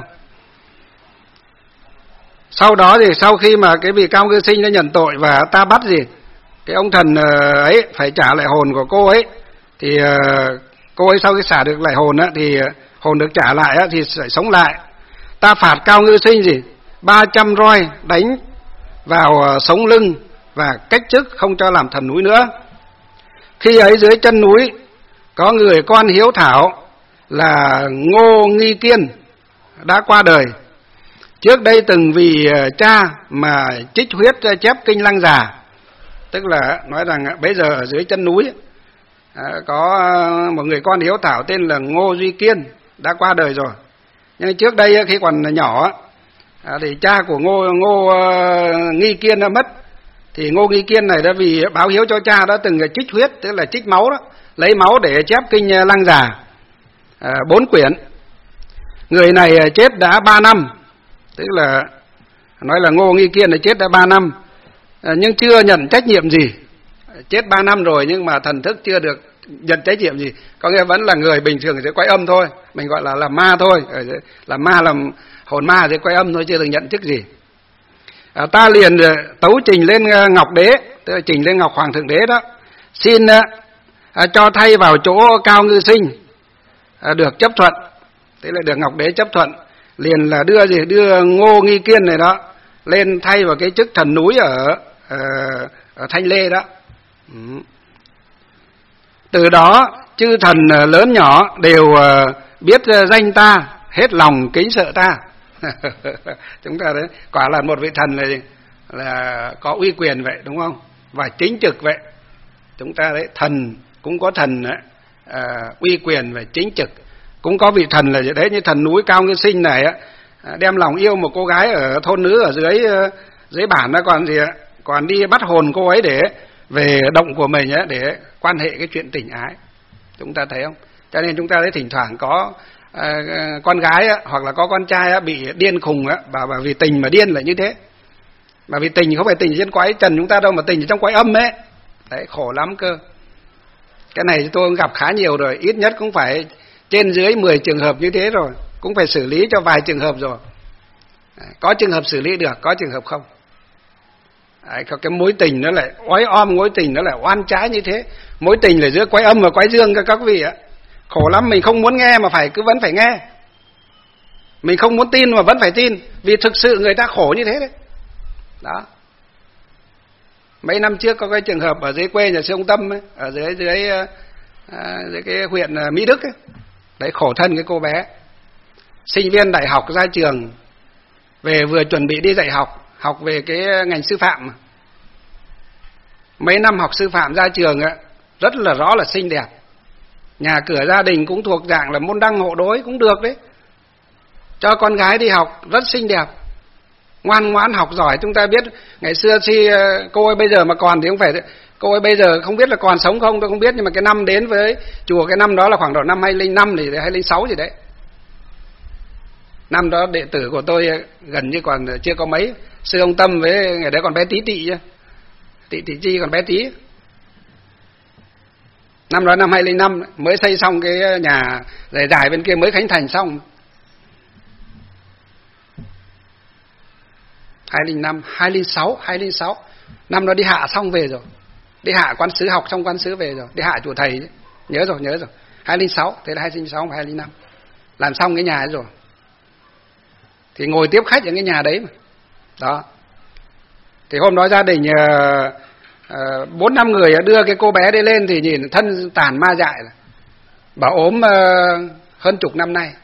[SPEAKER 2] Sau đó thì sau khi mà cái vị Cao Ngư Sinh đã nhận tội và ta bắt cái ông thần ấy phải trả lại hồn của cô ấy, thì cô ấy sau khi xả được lại hồn thì hồn được trả lại thì phải sống lại. Ta phạt Cao Ngư Sinh 300 roi đánh vào sống lưng và cách chức, không cho làm thần núi nữa. Khi ấy dưới chân núi có người con hiếu thảo là Ngô Nghi Kiên đã qua đời. Trước đây từng vì cha mà trích huyết chép kinh Lăng Già, tức là nói rằng bây giờ ở dưới chân núi có một người con hiếu thảo tên là Ngô Duy Kiên đã qua đời rồi. Nhưng trước đây khi còn nhỏ thì cha của Ngô Nghi Kiên đã mất, thì Ngô Nghi Kiên này đã vì báo hiếu cho cha đã từng trích huyết, tức là trích máu đó, lấy máu để chép kinh Lăng Già 4 quyển. Người này chết đã 3 năm, tức là nói là Ngô Nghi Kiên này chết đã 3 năm, nhưng chưa nhận trách nhiệm gì. Chết 3 năm rồi nhưng mà thần thức chưa được nhận trách nhiệm gì, có nghĩa vẫn là người bình thường sẽ quay âm thôi, mình gọi là làm ma thôi, làm ma, làm hồn ma sẽ quay âm thôi, chưa được nhận chức gì. Ta liền tấu trình lên Ngọc Đế, tức là trình lên Ngọc Hoàng Thượng Đế đó, xin cho thay vào chỗ Cao Ngư Sinh được chấp thuận. Thế là được Ngọc Đế chấp thuận, liền là đưa Ngô Nghi Kiên này đó lên thay vào cái chức thần núi ở Thanh Lê đó. Từ đó chư thần lớn nhỏ đều biết danh ta, hết lòng kính sợ ta. Chúng ta đấy, quả là một vị thần là có uy quyền vậy, đúng không? Và chính trực vậy. Chúng ta đấy, thần cũng có thần uy quyền và chính trực, cũng có vị thần là đấy, như thần núi Cao Ngư Sinh này đem lòng yêu một cô gái ở thôn nữ ở dưới bản đó, còn đi bắt hồn cô ấy để về động của mình để quan hệ cái chuyện tình ái. Chúng ta thấy không? Cho nên chúng ta thấy thỉnh thoảng có con gái hoặc là có con trai bị điên khùng và vì tình mà điên là như thế. Mà vì tình không phải tình trên quái trần chúng ta đâu, mà tình trong quái âm ấy. Đấy, khổ lắm cơ. Cái này tôi gặp khá nhiều rồi, ít nhất cũng phải trên dưới 10 trường hợp như thế rồi, cũng phải xử lý cho vài trường hợp rồi. Có trường hợp xử lý được, có trường hợp không. Đấy, có cái mối tình nó lại oái om, mối tình nó lại oan trái như thế. Mối tình là giữa quái âm và quái dương các vị ạ. Khổ lắm, mình không muốn nghe mà vẫn phải nghe. Mình không muốn tin mà vẫn phải tin, vì thực sự người ta khổ như thế đấy. Đó. Mấy năm trước có cái trường hợp ở dưới quê nhà sư ông Tâm ấy, ở dưới cái huyện Mỹ Đức ấy. Đấy, khổ thân cái cô bé. Sinh viên đại học ra trường về vừa chuẩn bị đi dạy học về cái ngành sư phạm. Mấy năm học sư phạm ra trường rất là rõ là xinh đẹp. Nhà cửa gia đình cũng thuộc dạng là môn đăng hộ đối cũng được đấy. Cho con gái đi học rất xinh đẹp. ngoan ngoãn học giỏi. Chúng ta biết ngày xưa khi cô ấy bây giờ mà còn thì không phải, cô ấy bây giờ không biết là còn sống không tôi không biết, nhưng mà cái năm đến với chùa cái năm đó là khoảng độ năm 2005 thì 2006 gì đấy. Năm đó đệ tử của tôi gần như còn chưa có mấy, sư ông Tâm với ngày đấy còn bé tí tị chứ, tị chi còn bé tí. Năm đó năm 2005 mới xây xong cái nhà dài dài bên kia, mới khánh thành xong. 2005, 2006 năm đó đi hạ xong về rồi, đi hạ quán sứ, học xong quán sứ về rồi, đi hạ chùa thầy ấy. Nhớ rồi 2006, thế là 2006 và 2005 làm xong cái nhà ấy rồi, thì ngồi tiếp khách ở cái nhà đấy mà. Đó thì hôm đó gia đình 4-5 người đưa cái cô bé đấy lên thì nhìn thân tàn ma dại, bà ốm hơn chục năm nay.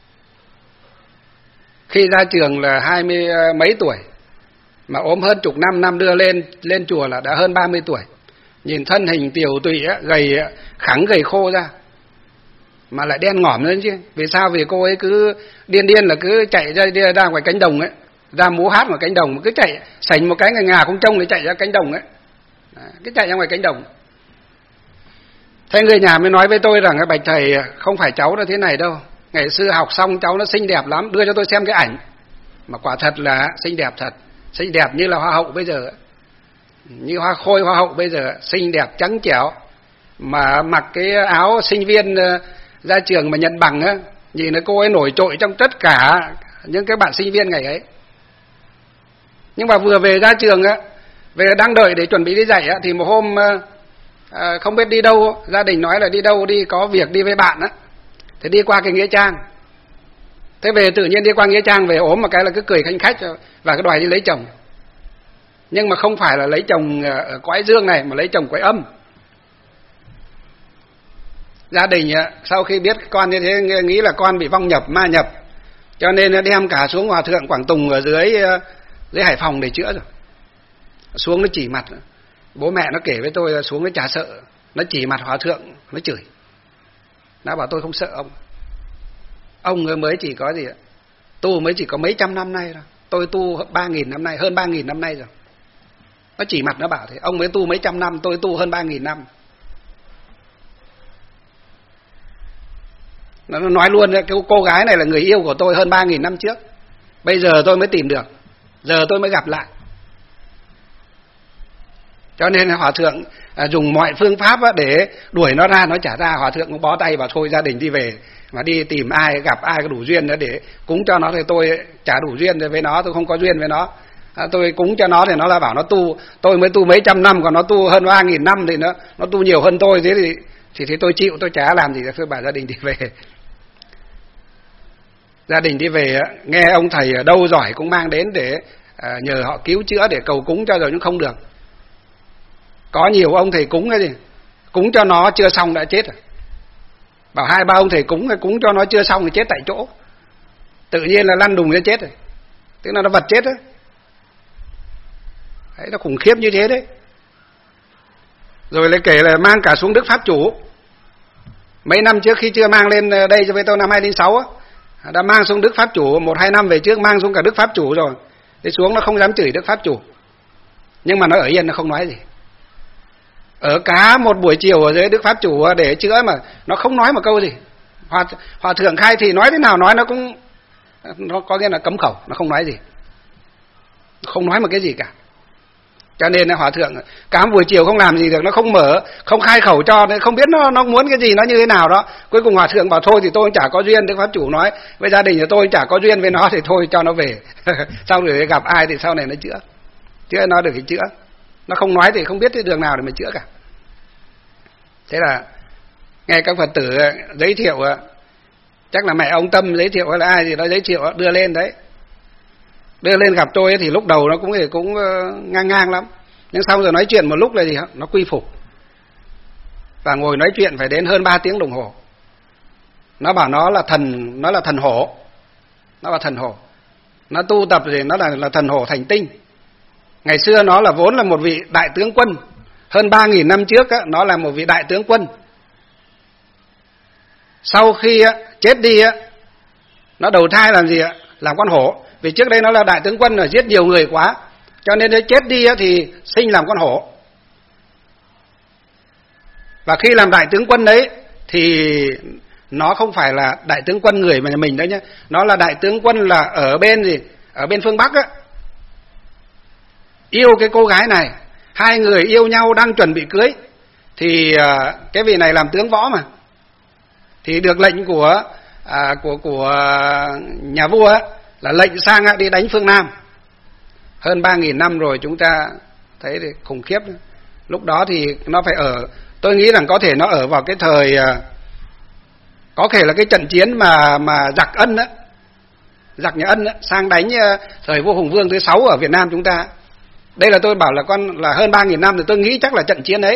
[SPEAKER 2] Khi ra trường là 20 mấy tuổi mà ốm hơn chục năm đưa lên chùa là đã hơn 30 tuổi. Nhìn thân hình tiểu tụy gầy, khẳng gầy khô ra mà lại đen ngỏm lên chứ. Vì sao? Vì cô ấy cứ điên là cứ chạy ra ngoài cánh đồng ấy, ra múa hát ngoài cánh đồng, cứ chạy sành một cái ngày ngà không trông để chạy ra cánh đồng ấy. Cứ chạy ra ngoài cánh đồng. Thế người nhà mới nói với tôi rằng bạch thầy, không phải cháu nó thế này đâu, ngày xưa học xong cháu nó xinh đẹp lắm, đưa cho tôi xem cái ảnh mà quả thật là xinh đẹp thật, xinh đẹp như là hoa hậu bây giờ, như hoa khôi hoa hậu bây giờ, xinh đẹp trắng trẻo, mà mặc cái áo sinh viên ra trường mà nhận bằng á, nhìn thấy cô ấy nổi trội trong tất cả những cái bạn sinh viên ngày ấy. Nhưng mà vừa về ra trường á, về đang đợi để chuẩn bị đi dạy á, thì một hôm không biết đi đâu, gia đình nói là đi đâu, đi có việc đi với bạn á, thế đi qua cái nghĩa trang. Thế về tự nhiên đi qua nghĩa trang về ốm một cái là cứ cười khanh khách và cái đòi đi lấy chồng. Nhưng mà không phải là lấy chồng ở cõi dương này, mà lấy chồng cõi âm. Gia đình sau khi biết con như thế nghĩ là con bị vong nhập, ma nhập, cho nên đem cả xuống Hòa Thượng Quảng Tùng ở dưới Hải Phòng để chữa rồi. Xuống nó chỉ mặt, bố mẹ nó kể với tôi là xuống nó chả sợ, nó chỉ mặt Hòa Thượng nó chửi, nó bảo tôi không sợ ông mới chỉ có gì, tu mới chỉ có mấy trăm năm nay thôi, tôi tu 3.000 năm nay, hơn 3.000 năm nay rồi. Nó chỉ mặt nó bảo thế, ông mới tu mấy trăm năm, tôi tu hơn 3.000 năm. Nó nói luôn, cái cô gái này là người yêu của tôi hơn 3.000 năm trước, bây giờ tôi mới tìm được, giờ tôi mới gặp lại. Cho nên Hòa Thượng dùng mọi phương pháp để đuổi nó ra, nó trả ra. Hòa Thượng cũng bó tay bảo thôi gia đình đi về, mà đi tìm ai, gặp ai có đủ duyên để cúng cho nó, thì tôi chả đủ duyên với nó, tôi không có duyên với nó. Tôi cúng cho nó thì nó là bảo nó tu, tôi mới tu mấy trăm năm, còn nó tu hơn 3.000 năm thì nó tu nhiều hơn tôi, thế thì tôi chịu, tôi chả làm gì, tôi bảo gia đình đi về. Gia đình đi về, nghe ông thầy ở đâu giỏi cũng mang đến để nhờ họ cứu chữa, để cầu cúng cho rồi, nhưng không được. Có nhiều ông thầy cúng cái gì, cúng cho nó chưa xong đã chết rồi. Bảo 2-3 ông thầy cúng cho nó chưa xong thì chết tại chỗ, tự nhiên là lăn đùng ra chết rồi, tức là nó vật chết đấy. Đấy, nó khủng khiếp như thế đấy. Rồi lại kể là mang cả xuống Đức Pháp Chủ. Mấy năm trước khi chưa mang lên đây cho với tôi năm 2006 á, đã mang xuống Đức Pháp Chủ, 1-2 năm về trước mang xuống cả Đức Pháp Chủ rồi. Thế xuống nó không dám chửi Đức Pháp Chủ, nhưng mà nó ở yên, nó không nói gì. Ở cả một buổi chiều ở dưới Đức Pháp Chủ để chữa mà nó không nói một câu gì. Hòa Thượng khai thì nói thế nào nói nó có nghĩa là cấm khẩu, nó không nói gì, không nói một cái gì cả. Cho nên là Hòa Thượng cả buổi chiều không làm gì được, nó không mở, không khai khẩu cho, nên không biết nó muốn cái gì, nó như thế nào đó. Cuối cùng Hòa Thượng bảo thôi thì tôi chả có duyên. Đức Pháp Chủ nói với gia đình là tôi chả có duyên với nó thì thôi cho nó về. Xong rồi gặp ai thì sau này nó chữa nó được thì chữa. Nó không nói thì không biết cái đường nào để mà chữa cả. Thế là nghe các Phật tử giới thiệu, chắc là mẹ ông Tâm giới thiệu hay là ai gì đó giới thiệu đưa lên đấy. Đưa lên gặp tôi thì lúc đầu nó cũng ngang lắm, nhưng sau rồi nói chuyện một lúc là gì, nó quy phục và ngồi nói chuyện phải đến hơn 3 tiếng đồng hồ. Nó bảo nó là thần hổ, nó là thần hổ, nó tu tập thì nó là thần hổ thành tinh. Ngày xưa nó là vốn là một vị đại tướng quân, hơn 3.000 năm trước á, nó là một vị đại tướng quân. Sau khi chết đi á, nó đầu thai làm gì ạ? Làm con hổ. Vì trước đây nó là đại tướng quân, giết nhiều người quá, cho nên nó chết đi thì sinh làm con hổ. Và khi làm đại tướng quân đấy thì nó không phải là đại tướng quân người mà nhà mình đấy nhá, nó là đại tướng quân là ở bên gì, ở bên phương Bắc á, yêu cái cô gái này, hai người yêu nhau đang chuẩn bị cưới, thì cái vị này làm tướng võ mà, thì được lệnh của nhà vua á, là lệnh sang đi đánh phương Nam. Hơn 3.000 năm rồi, chúng ta thấy thì khủng khiếp. Lúc đó thì nó phải ở, tôi nghĩ rằng có thể nó ở vào cái thời, có thể là cái trận chiến mà giặc Ân á, giặc nhà Ân á, sang đánh thời vua Hùng Vương thứ 6 ở Việt Nam chúng ta. Đây là tôi bảo là hơn 3.000 năm, thì tôi nghĩ chắc là trận chiến ấy.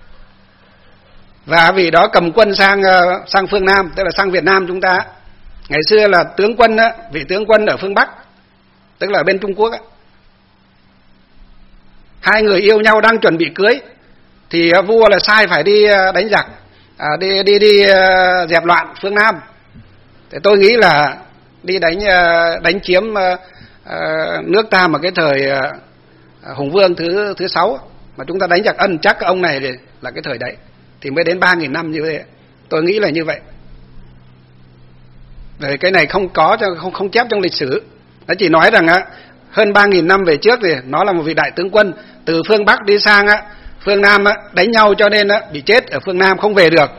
[SPEAKER 2] Và vì đó cầm quân sang phương Nam, tức là sang Việt Nam chúng ta. Ngày xưa là tướng quân á, vị tướng quân ở phương Bắc, tức là bên Trung Quốc á. Hai người yêu nhau đang chuẩn bị cưới, thì vua là sai phải đi đánh giặc, đi dẹp loạn phương Nam. Thì tôi nghĩ là đi đánh chiếm nước ta mà cái thời Hùng Vương thứ 6 mà chúng ta đánh giặc Ân, chắc cái ông này là cái thời đấy, thì mới đến 3.000 năm như vậy. Tôi nghĩ là như vậy. Rồi cái này không chép trong lịch sử. Nó chỉ nói rằng hơn 3.000 năm về trước thì nó là một vị đại tướng quân từ phương Bắc đi sang phương Nam đánh nhau, cho nên bị chết ở phương Nam, không về được.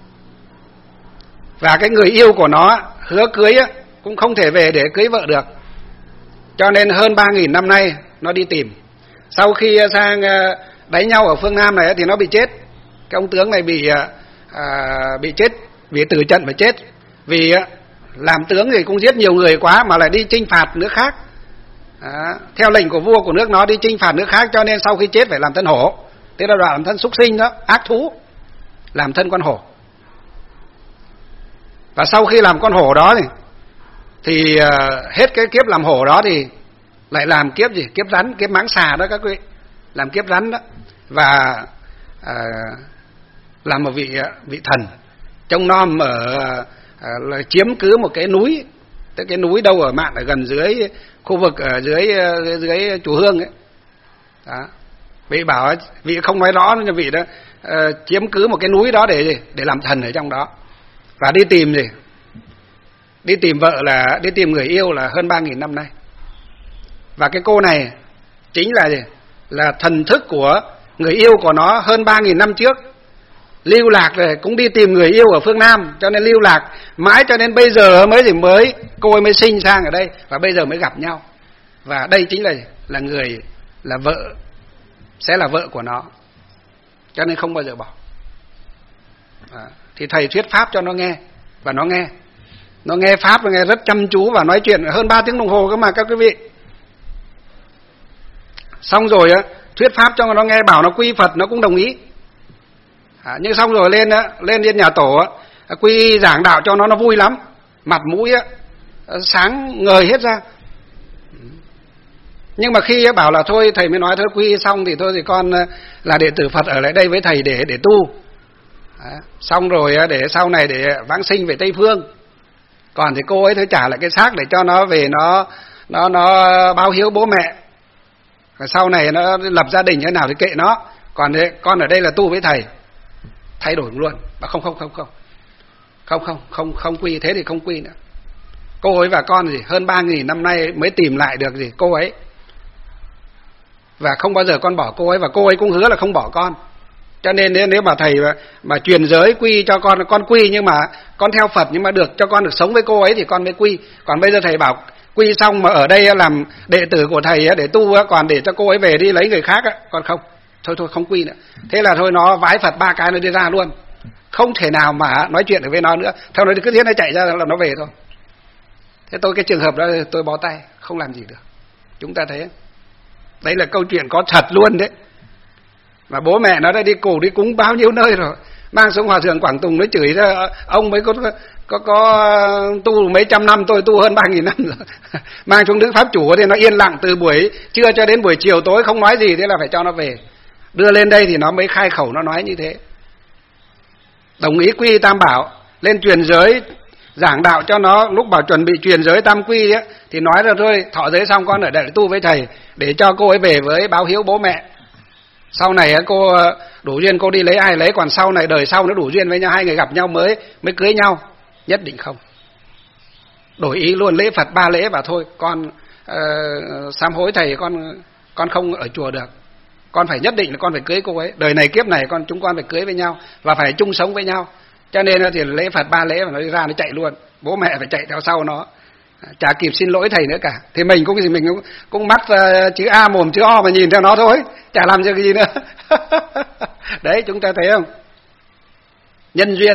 [SPEAKER 2] Và cái người yêu của nó hứa cưới cũng không thể về để cưới vợ được, cho nên hơn 3.000 năm nay nó đi tìm. Sau khi sang đánh nhau ở phương Nam này thì nó bị chết. Cái ông tướng này bị chết vì tử trận mà chết, vì làm tướng thì cũng giết nhiều người quá mà lại đi chinh phạt nước khác. Theo lệnh của vua của nước nó đi chinh phạt nước khác, cho nên sau khi chết phải làm thân hổ. Thế là làm thân súc sinh đó, ác thú, làm thân con hổ. Và sau khi làm con hổ đó thì hết cái kiếp làm hổ đó thì lại làm kiếp gì? Kiếp rắn, kiếp mãng xà đó các quý. Làm kiếp rắn đó. Và làm một vị thần trông nom là chiếm cứ một cái núi. Tức cái núi đâu ở mạn, ở gần dưới khu vực ở dưới chùa Hương ấy. Đó. Vị bảo, vị không nói rõ nhưng vị đó chiếm cứ một cái núi đó để làm thần ở trong đó. Và đi tìm gì? Đi tìm vợ, là đi tìm người yêu là hơn 3.000 năm nay. Và cái cô này chính là gì? Là thần thức của người yêu của nó hơn 3.000 năm trước. Lưu lạc rồi cũng đi tìm người yêu ở phương Nam, cho nên lưu lạc mãi, cho nên bây giờ mới cô ấy mới sinh sang ở đây, và bây giờ mới gặp nhau. Và đây chính là người, là vợ, sẽ là vợ của nó, cho nên không bao giờ bỏ. Thì thầy thuyết pháp cho nó nghe, và nó nghe pháp, nó nghe rất chăm chú, và nói chuyện hơn 3 tiếng đồng hồ cơ mà các quý vị. Xong rồi thuyết pháp cho nó nghe, bảo nó quy Phật nó cũng đồng ý. Nhưng xong rồi lên nhà tổ quy giảng đạo cho nó vui lắm, mặt mũi sáng ngời hết ra. Nhưng mà khi bảo là thôi thầy mới nói thôi quy xong thì thôi thì con là đệ tử Phật ở lại đây với thầy để tu. Xong rồi để sau này để vãng sinh về Tây Phương. Còn thì cô ấy thôi trả lại cái xác để cho nó về nó báo hiếu bố mẹ. Rồi sau này nó lập gia đình thế nào thì kệ nó. Còn con ở đây là tu với thầy. Thay đổi luôn. Và không quy, thế thì không quy nữa. Cô ấy và con gì hơn 3.000 năm nay mới tìm lại được gì cô ấy. Và không bao giờ con bỏ cô ấy, và cô ấy cũng hứa là không bỏ con. Cho nên nếu mà thầy mà truyền giới quy cho con quy, nhưng mà con theo Phật, nhưng mà được cho con được sống với cô ấy thì con mới quy. Còn bây giờ thầy bảo quy xong mà ở đây làm đệ tử của thầy để tu, còn để cho cô ấy về đi lấy người khác, con không. Thôi không quy nữa. Thế là thôi nó vái Phật 3 cái nó đi ra luôn. Không thể nào mà nói chuyện được với nó nữa. Theo nó cứ thế nó chạy ra là nó về thôi. Thế cái trường hợp đó tôi bó tay, không làm gì được. Chúng ta thấy đấy là câu chuyện có thật luôn đấy. Mà bố mẹ nó đã đi cổ đi cúng bao nhiêu nơi rồi, mang xuống hòa thượng Quảng Tùng nó chửi ra ông mới có tu mấy trăm năm, tôi tu hơn 3.000 năm rồi. Mang xuống Đức Pháp Chủ thì nó yên lặng từ buổi trưa cho đến buổi chiều tối không nói gì, thế là phải cho nó về. Đưa lên đây thì nó mới khai khẩu nó nói như thế. Đồng ý quy Tam Bảo, lên truyền giới giảng đạo cho nó, lúc bảo chuẩn bị truyền giới tam quy ấy, thì nói rồi thôi, thọ giới xong con ở đây tu với thầy, để cho cô ấy về với báo hiếu bố mẹ. Sau này cô đủ duyên cô đi lấy ai lấy, còn sau này đời sau nó đủ duyên với nhau, hai người gặp nhau mới cưới nhau. Nhất định không. Đổi ý luôn, lễ Phật 3 lễ và thôi, con sám hối thầy, con không ở chùa được. Con phải nhất định là con phải cưới cô ấy. Đời này kiếp này chúng con phải cưới với nhau và phải chung sống với nhau. Cho nên thì lễ Phật 3 lễ mà nó đi ra nó chạy luôn. Bố mẹ phải chạy theo sau nó, chả kịp xin lỗi thầy nữa cả. Thì mình cũng mắc chữ A mồm chữ O mà nhìn theo nó thôi, chả làm được cái gì nữa. Đấy, chúng ta thấy không? Nhân duyên,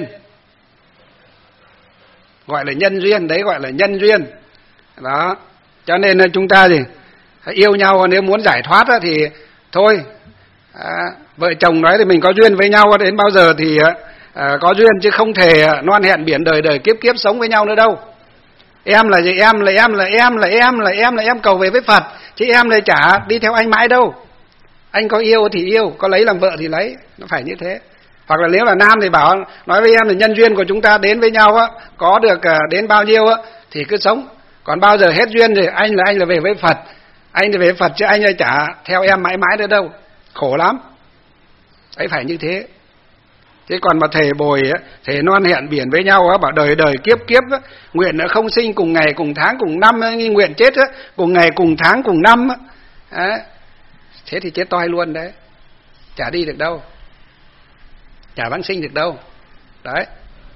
[SPEAKER 2] gọi là nhân duyên, đấy gọi là nhân duyên. Đó, cho nên chúng ta thì yêu nhau, nếu muốn giải thoát thì thôi, vợ chồng nói thì mình có duyên với nhau đến bao giờ thì có duyên, chứ không thể non hẹn biển đời đời kiếp kiếp sống với nhau nữa đâu. Em là gì? Em cầu về với Phật, chứ em này chả đi theo anh mãi đâu. Anh có yêu thì yêu, có lấy làm vợ thì lấy, nó phải như thế. Hoặc là nếu là nam thì bảo, nói với em là nhân duyên của chúng ta đến với nhau á, có được đến bao nhiêu á thì cứ sống. Còn bao giờ hết duyên thì anh là về với Phật, anh thì về Phật, chứ anh chả theo em mãi mãi nữa đâu, khổ lắm. Đấy, phải như thế. Thế còn mà thề bồi á, thề non hẹn biển với nhau á, bảo đời đời kiếp kiếp á, nguyện nó không sinh cùng ngày cùng tháng cùng năm, nguyện chết á cùng ngày cùng tháng cùng năm á, thế thì chết toi luôn đấy, chả đi được đâu, chả vãng sinh được đâu. Đấy,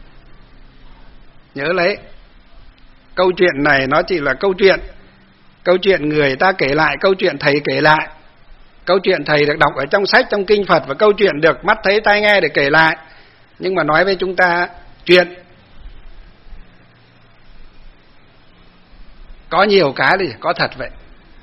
[SPEAKER 2] nhớ lấy. Câu chuyện này nó chỉ là câu chuyện người ta kể lại, câu chuyện thầy kể lại, câu chuyện thầy được đọc ở trong sách, trong kinh Phật, và câu chuyện được mắt thấy tai nghe để kể lại. Nhưng mà nói với chúng ta chuyện có nhiều cái thì có thật vậy,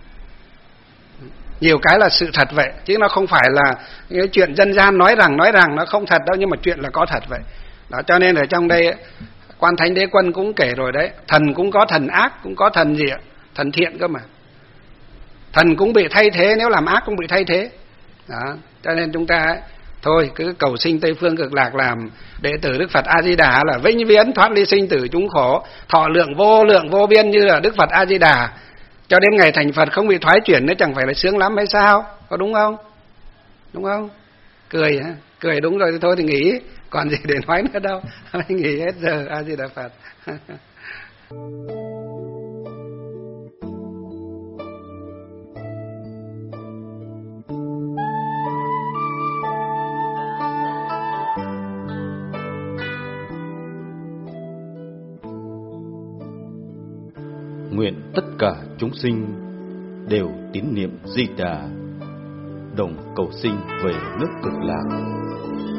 [SPEAKER 2] nhiều cái là sự thật vậy, chứ nó không phải là cái chuyện dân gian nói rằng nó không thật đâu, nhưng mà chuyện là có thật vậy. Đó, cho nên ở trong đây Quan Thánh Đế Quân cũng kể rồi đấy, thần cũng có thần ác, cũng có thần gì ạ? Thần thiện cơ mà. Thần cũng bị thay thế, nếu làm ác cũng bị thay thế. Đó, cho nên chúng ta thôi cứ cầu sinh Tây Phương Cực Lạc, làm đệ tử Đức Phật A Di Đà là vĩnh viễn thoát ly sinh tử chúng khổ, thọ lượng vô biên như là Đức Phật A Di Đà, cho đến ngày thành Phật không bị thoái chuyển nữa, chẳng phải là sướng lắm hay sao? Có đúng không? Đúng không? Cười hả? Cười đúng rồi, thôi thì nghỉ, còn gì để nói nữa đâu. Nghỉ hết giờ. A Di Đà Phật.
[SPEAKER 1] Nguyện tất cả chúng sinh đều tín niệm Di Đà, đồng cầu sinh về nước Cực Lạc.